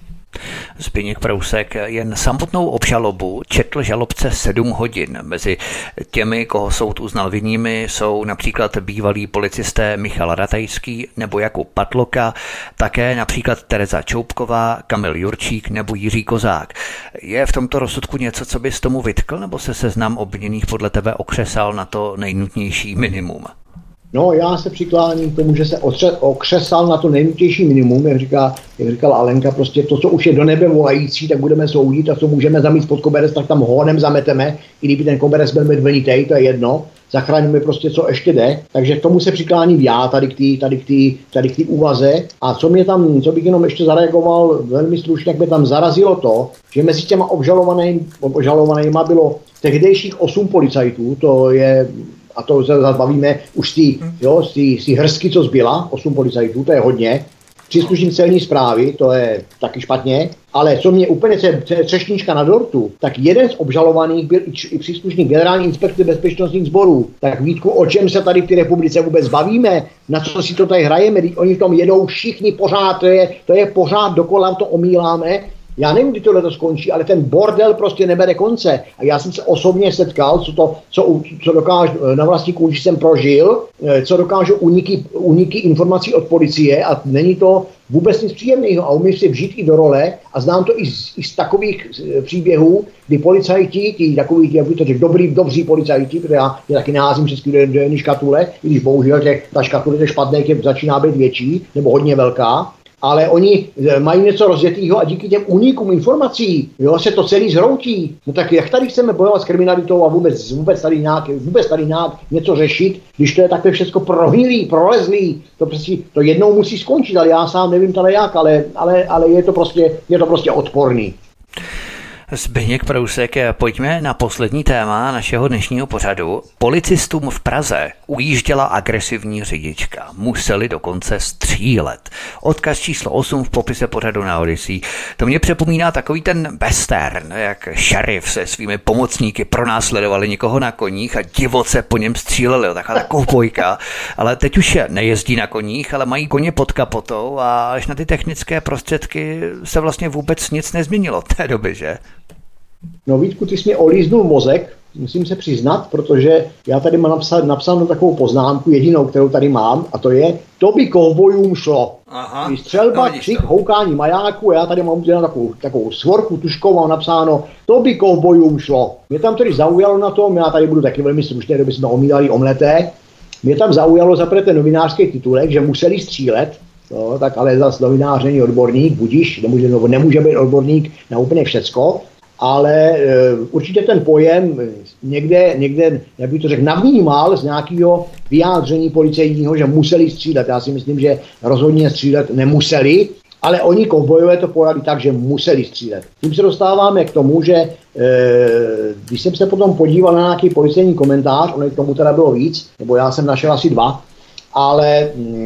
Zbyněk Prousek jen samotnou obžalobu četl žalobce 7 hodin. Mezi těmi, koho soud uznal vinnými, jsou například bývalí policisté Michal Ratajský nebo Jakub Patloka, také například Tereza Čoupková, Kamil Jurčík nebo Jiří Kozák. Je v tomto rozsudku něco, co bys tomu vytkl, nebo se seznam obviněných podle tebe okřesal na to nejnutnější minimum? No, já se přikláním k tomu, že se okřesal na to nejnutnější minimum, jak říkala Alenka, prostě to, co už je do nebe volající, tak budeme soudit a co můžeme zamít pod koberec, tak tam honem zameteme, i kdyby ten koberec byl medvenitej, to je jedno, zachráníme prostě, co ještě jde, takže k tomu se přikláním já, tady k té úvaze. A co bych jenom ještě zareagoval velmi stručně, jak by tam zarazilo to, že mezi těma obžalovanýma bylo tehdejších 8 policajtů, to je, a to se bavíme už z té hrsky, co zbyla, 8 policajtů, to je hodně. Příslušník celní správy, to je taky špatně, ale co mě úplně třešnička na dortu, tak jeden z obžalovaných byl i příslušník generální inspekce bezpečnostních sborů. Tak Vítku, o čem se tady v té republice vůbec bavíme? Na co si to tady hrajeme? Oni v tom jedou všichni pořád, to je pořád dokola, to omíláme. Já nevím, kdy tohle to skončí, ale ten bordel prostě nebere konce. A já jsem se osobně setkal, co dokážu, na vlastní kůži jsem prožil, co dokážu úniky informací od policie a není to vůbec nic příjemného a umím si vžít i do role a znám to i z takových příběhů, kdy policajti, ti takový, jak by to řekl, dobří policajti, protože já taky naházím všechny do jedné škatule, i když bohužel ta škatule těch špatných začíná být větší nebo hodně velká, ale oni mají něco rozjetého a díky těm únikům informací se to celý zhroutí. No tak jak tady chceme bojovat s kriminalitou a vůbec tady nějak něco řešit, když to je takové všechno prohnilý, prolezlý, to jednou musí skončit, ale já sám nevím tady jak, ale je to prostě odporný. Zbyněk Prousek, pojďme na poslední téma našeho dnešního pořadu. Policistům v Praze ujížděla agresivní řidička. Museli dokonce střílet. Odkaz číslo 8 v popise pořadu na Odyssey. To mě připomíná takový ten western, jak šerif se svými pomocníky pronásledovali někoho na koních a divoce po něm stříleli. Taková kovbojka. Ale teď už nejezdí na koních, ale mají koně pod kapotou a až na ty technické prostředky se vlastně vůbec nic nezměnilo od té doby, že? No Vítku, ty jsi mi olíznul mozek, musím se přiznat, protože já tady mám napsanou takovou poznámku, jedinou, kterou tady mám, a to je, to by kovbojům šlo. Aha, střelba, křik, houkání majáku, já tady mám takovou svorku tuškou, mám napsáno, to by kovbojům šlo. Mě tam tedy zaujalo na tom, já tady budu taky velmi stručný, kdyby jsme omílali omleté, mě tam zaujalo zaprvé ten novinářský titulek, že museli střílet, no, tak ale zase novinář není odborník, budíš, nemůže být odborník na úplně všecko, ale určitě ten pojem někde, jak bych to řekl, navnímal z nějakého vyjádření policejního, že museli střílet. Já si myslím, že rozhodně střílet nemuseli, ale oni kovbojové to pojali tak, že museli střílet. Tím se dostáváme k tomu, že když jsem se potom podíval na nějaký policejní komentář, ono k tomu teda bylo víc, nebo já jsem našel asi 2, ale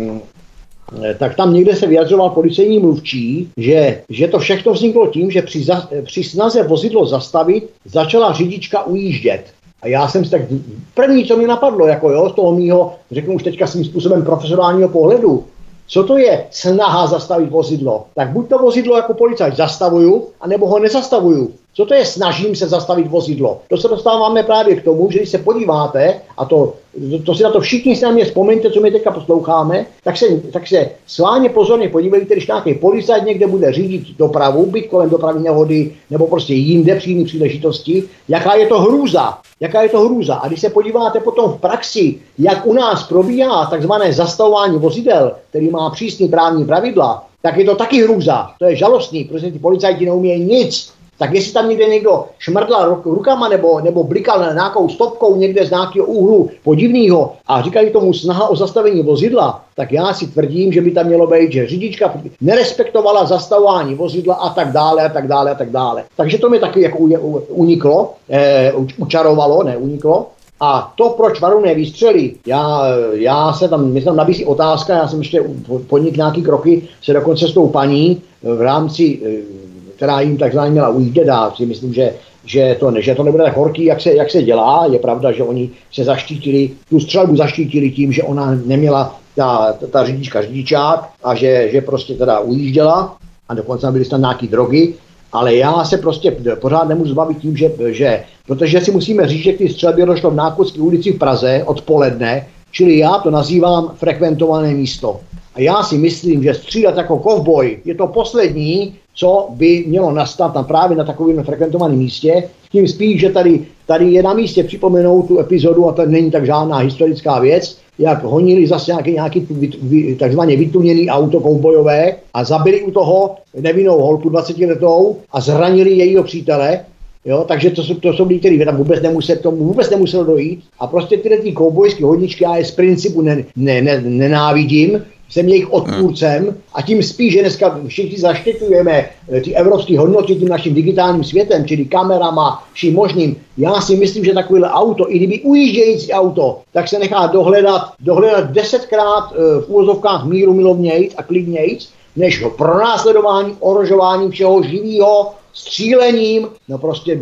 tak tam někde se vyjadřoval policejní mluvčí, že to všechno vzniklo tím, že při snaze vozidlo zastavit začala řidička ujíždět. A já jsem si tak první, co mi napadlo, z toho mýho, řeknu už teďka svým způsobem profesionálního pohledu, co to je snaha zastavit vozidlo? Tak buď to vozidlo jako policajt zastavuju, anebo ho nezastavuju. Co to je snažím se zastavit vozidlo? To se dostáváme právě k tomu, že když se podíváte, a to si na to všichni si na mě vzpomeňte, co my teďka posloucháme, tak se sváně pozorně podívejte, když nějaký policajt někde bude řídit dopravu, byť kolem dopravní nehody, nebo prostě jinde při jiné příležitosti, jaká je to hrůza. A když se podíváte potom v praxi, jak u nás probíhá takzvané zastavování vozidel, který má přísný právní pravidla, tak je to taky hrůza. To je žalostný, protože ty policajti neumějí nic. Tak jestli tam někde někdo šmrdlal rukama nebo blikal na nějakou stopkou někde z nějakého úhlu podivného a říkali tomu snaha o zastavení vozidla, tak já si tvrdím, že by tam mělo být, že řidička nerespektovala zastavování vozidla a tak dále. Takže to mi taky jako uniklo, učarovalo, ne uniklo. A to, proč varovné výstřely, mě tam nabízí otázka, já jsem ještě podnikl nějaký kroky, se dokonce s tou paní v rámci, která jim takzvaně měla ujíždět, a si myslím, že to nebude tak horký, jak se dělá. Je pravda, že oni se zaštítili, tu střelbu zaštítili tím, že ona neměla ta řidičák a že prostě teda ujížděla a dokonce byly tam nějaký drogy. Ale já se prostě pořád nemůžu zbavit tím, protože si musíme říct, že ty střelby došlo v Náchodské ulici v Praze odpoledne, čili já to nazývám frekventované místo. A já si myslím, že střílet jako kovboj je to poslední, co by mělo nastat právě na takovém frekventovaném místě. Tím spíš, že tady je na místě připomenout tu epizodu, a to není tak žádná historická věc, jak honili zase nějaký takzvaně vytuněný auto kovbojové a zabili u toho nevinnou holku 20letou a zranili jejího přítele. Jo, takže to jsou lidi, kteří tam vůbec nemuselo dojít. A prostě ty kovbojské hodničky já je z principu nenávidím, jsem jejich odpůrcem a tím spíš, že dneska všichni zaštiťujeme ty evropské hodnoty tím naším digitálním světem, čili kamerama, vším možným. Já si myslím, že takovéhle auto, i kdyby ujíždějící auto, tak se nechá dohledat 10krát v úvozovkách míru milovnějc a klidnějc, než pronásledování, ohrožování všeho živého, střílením, no prostě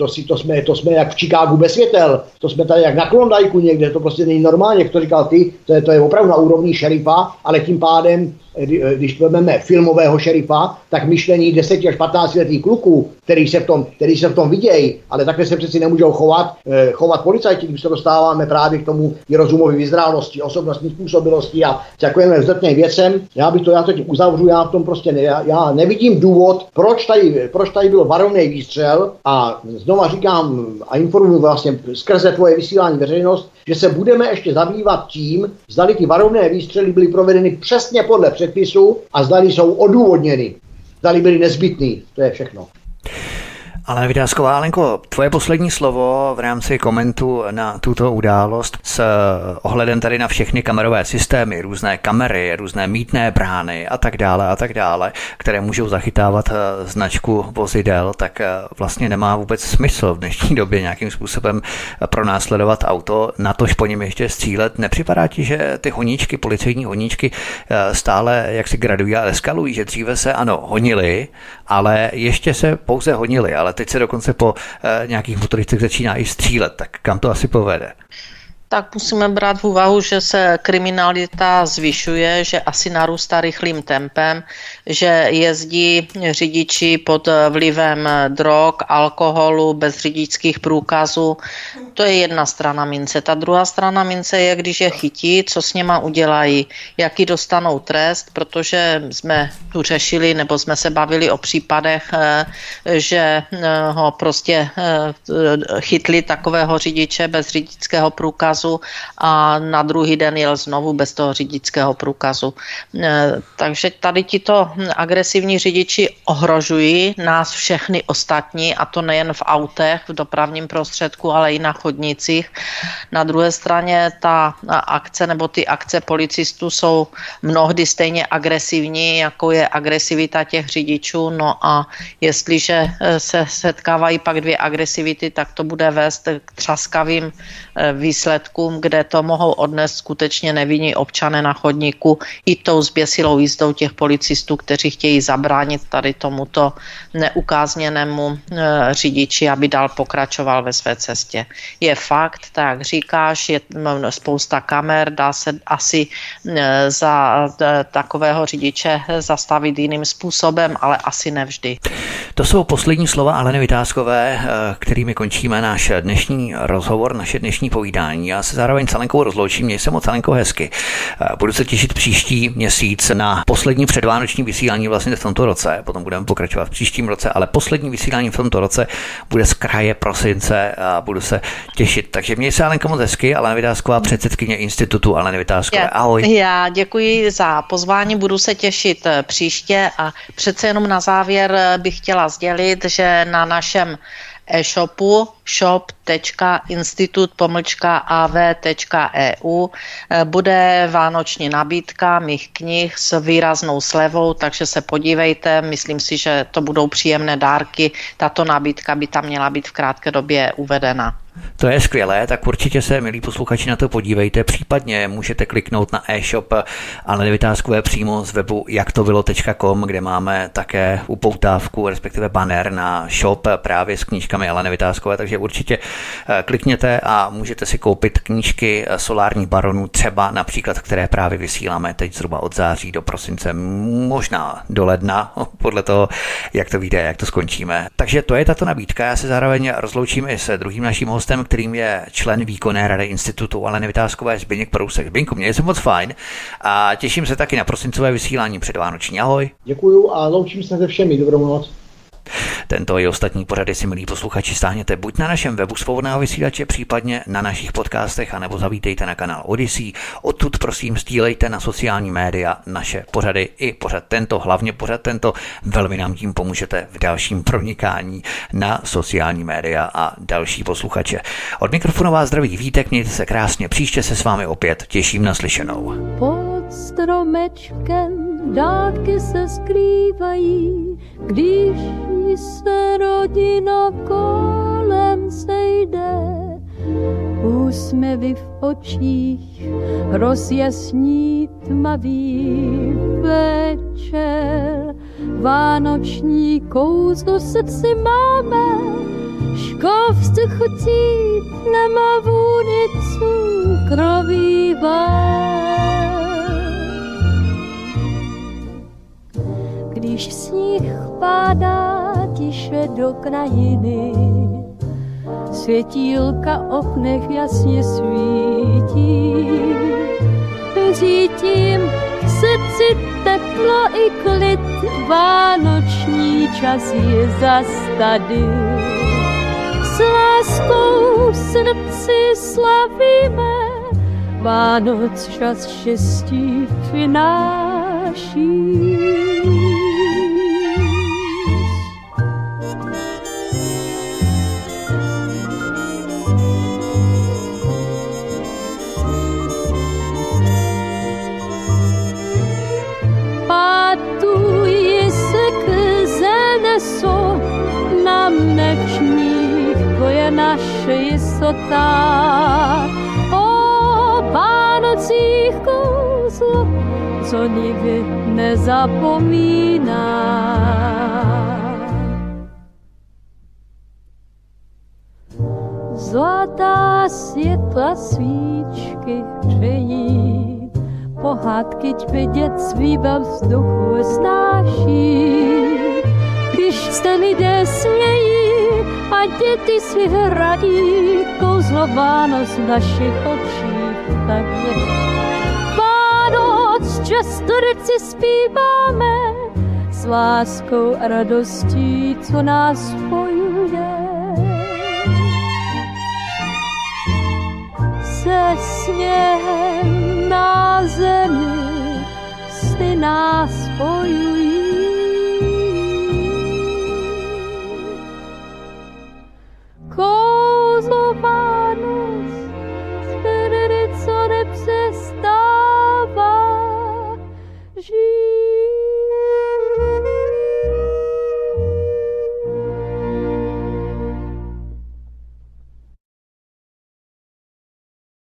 to jsme jak v Chicagu bez světel, to jsme tady jak na Klondajku někde, to prostě není normálně, jak to říkal ty, to je opravdu na úrovni šerifa, ale tím pádem, když vezmeme filmového šerifa, tak myšlení 10 až 15 letých kluků, který se v tom vidějí, ale takhle se přeci nemůžou chovat policajti, když se dostáváme právě k tomu rozumové vyzrálosti, osobnostní způsobilosti a takovým vzletným věcem. Já to tím uzavřu, já v tom prostě já nevidím důvod, proč tady byl varovný výstřel, a znova říkám a informuji vlastně skrze tvoje vysílání veřejnost, že se budeme ještě zabývat tím, zdali ty varovné výstřely byly provedeny přesně podle předpisu a zdali jsou odůvodněny, zdali byly nezbytný. To je všechno. Ale Vydázková, Alenko, tvoje poslední slovo v rámci komentu na tuto událost s ohledem tady na všechny kamerové systémy, různé kamery, různé mýtné brány a tak dále, které můžou zachytávat značku vozidel, tak vlastně nemá vůbec smysl v dnešní době nějakým způsobem pronásledovat auto, natož po něm ještě střílet. Nepřipadá ti, že ty honíčky, policejní honíčky stále jaksi gradují a eskalují, že dříve se ano honili, ale ještě se pouze honili, ale teď se dokonce po nějakých motoristech začíná i střílet, tak kam to asi povede? Tak musíme brát v úvahu, že se kriminalita zvyšuje, že asi narůstá rychlým tempem, že jezdí řidiči pod vlivem drog, alkoholu, bez řidičských průkazů. To je jedna strana mince. Ta druhá strana mince je, když je chytí, co s něma udělají, jaký dostanou trest, protože jsme tu řešili, nebo jsme se bavili o případech, že ho prostě chytli takového řidiče bez řidičského průkazu a na druhý den jel znovu bez toho řidičského průkazu. Takže tady tito agresivní řidiči ohrožují nás všechny ostatní, a to nejen v autech, v dopravním prostředku, ale i na chodnicích. Na druhé straně ta akce nebo ty akce policistů jsou mnohdy stejně agresivní, jako je agresivita těch řidičů. No a jestliže se setkávají pak dvě agresivity, tak to bude vést k třaskavým výsledkům, kde to mohou odnést skutečně nevinní občané na chodníku i tou zběsilou jízdou těch policistů, kteří chtějí zabránit tady tomuto neukázněnému řidiči, aby dál pokračoval ve své cestě. Je fakt, tak říkáš, je spousta kamer, dá se asi za takového řidiče zastavit jiným způsobem, ale asi nevždy. To jsou poslední slova Aleny Vytázkové, kterými končíme náš dnešní rozhovor, naše dnešní povídání. Já se zároveň s Alenkou rozloučím, měj se moc, Alenko, hezky. Budu se těšit příští měsíc na poslední předvánoční vysílání vlastně v tomto roce, potom budeme pokračovat v příštím roce, ale poslední vysílání v tomto roce bude z kraje prosince a budu se těšit. Takže měj se, Alenko, moc hezky. Alena Vytázková, předsedkyně Institutu Aleny Vytázkové. Ahoj. Já děkuji za pozvání, budu se těšit příště a přece jenom na závěr bych chtěla sdělit, že na našem e-shopu shop.institut-av.eu bude vánoční nabídka mých knih s výraznou slevou, takže se podívejte, myslím si, že to budou příjemné dárky. Tato nabídka by tam měla být v krátké době uvedena. To je skvělé, tak určitě se, milí posluchači, na to podívejte. Případně můžete kliknout na e-shop Aleny Vytázkové přímo z webu jaktobylo.com, kde máme také upoutávku, respektive banner na shop právě s knížkami Aleny Vytázkové, takže určitě klikněte a můžete si koupit knížky Solárních baronů, třeba například, které právě vysíláme teď zhruba od září do prosince, možná do ledna, podle toho, jak to vyjde, jak to skončíme. Takže to je tato nabídka. Já se zároveň rozloučím i s druhým naším hostem, kterým je člen výkonné rady institutu Aleny Vytázkové, Zbyněk Prousek. Zbyňku, měj se moc fajn a těším se taky na prosincové vysílání předvánoční. Ahoj. Děkuju a loučím se se všemi. Dobrou noc. Tento i ostatní pořady si, milí posluchači, stáhněte buď na našem webu Svobodného vysílače, případně na našich podcastech, anebo zavítejte na kanál Odyssey. Odtud prosím sdílejte na sociální média naše pořady i pořad tento, hlavně pořad tento. Velmi nám tím pomůžete v dalším pronikání na sociální média a další posluchače. Od mikrofonu vás zdraví Vítek, mějte se krásně, příště se s vámi opět těším na slyšenou. Pod stromečkem dátky se skrývají, když se rodina kolem sejde. Úsměvy v očích rozjasní tmavý večer. Vánoční kouzlo v srdci máme, škovce chutí nemá vůni cukrový vár. Když sníh padá tiše do krajiny, světílka v oknech jasně svítí. Cítím v srdci teplo i klid, vánoční čas je zas tady. S láskou v srdci slavíme, Vánoc čas štěstí přináší. Pátuje se neso na mlečních, to je naše jistota. O Vánocích kouzlo, co nikdy nezapomíná. Zlatá světla svíčky hřejí, pohádky dětství ve vzduchu snáší. Když se lidé smějí a děti si hrají, kouzlo Vánoc v našich očích tak je. Vánoc často rci zpíváme s láskou a radostí, co nás spojuje. Se sněhem na zemi si nás spojuje.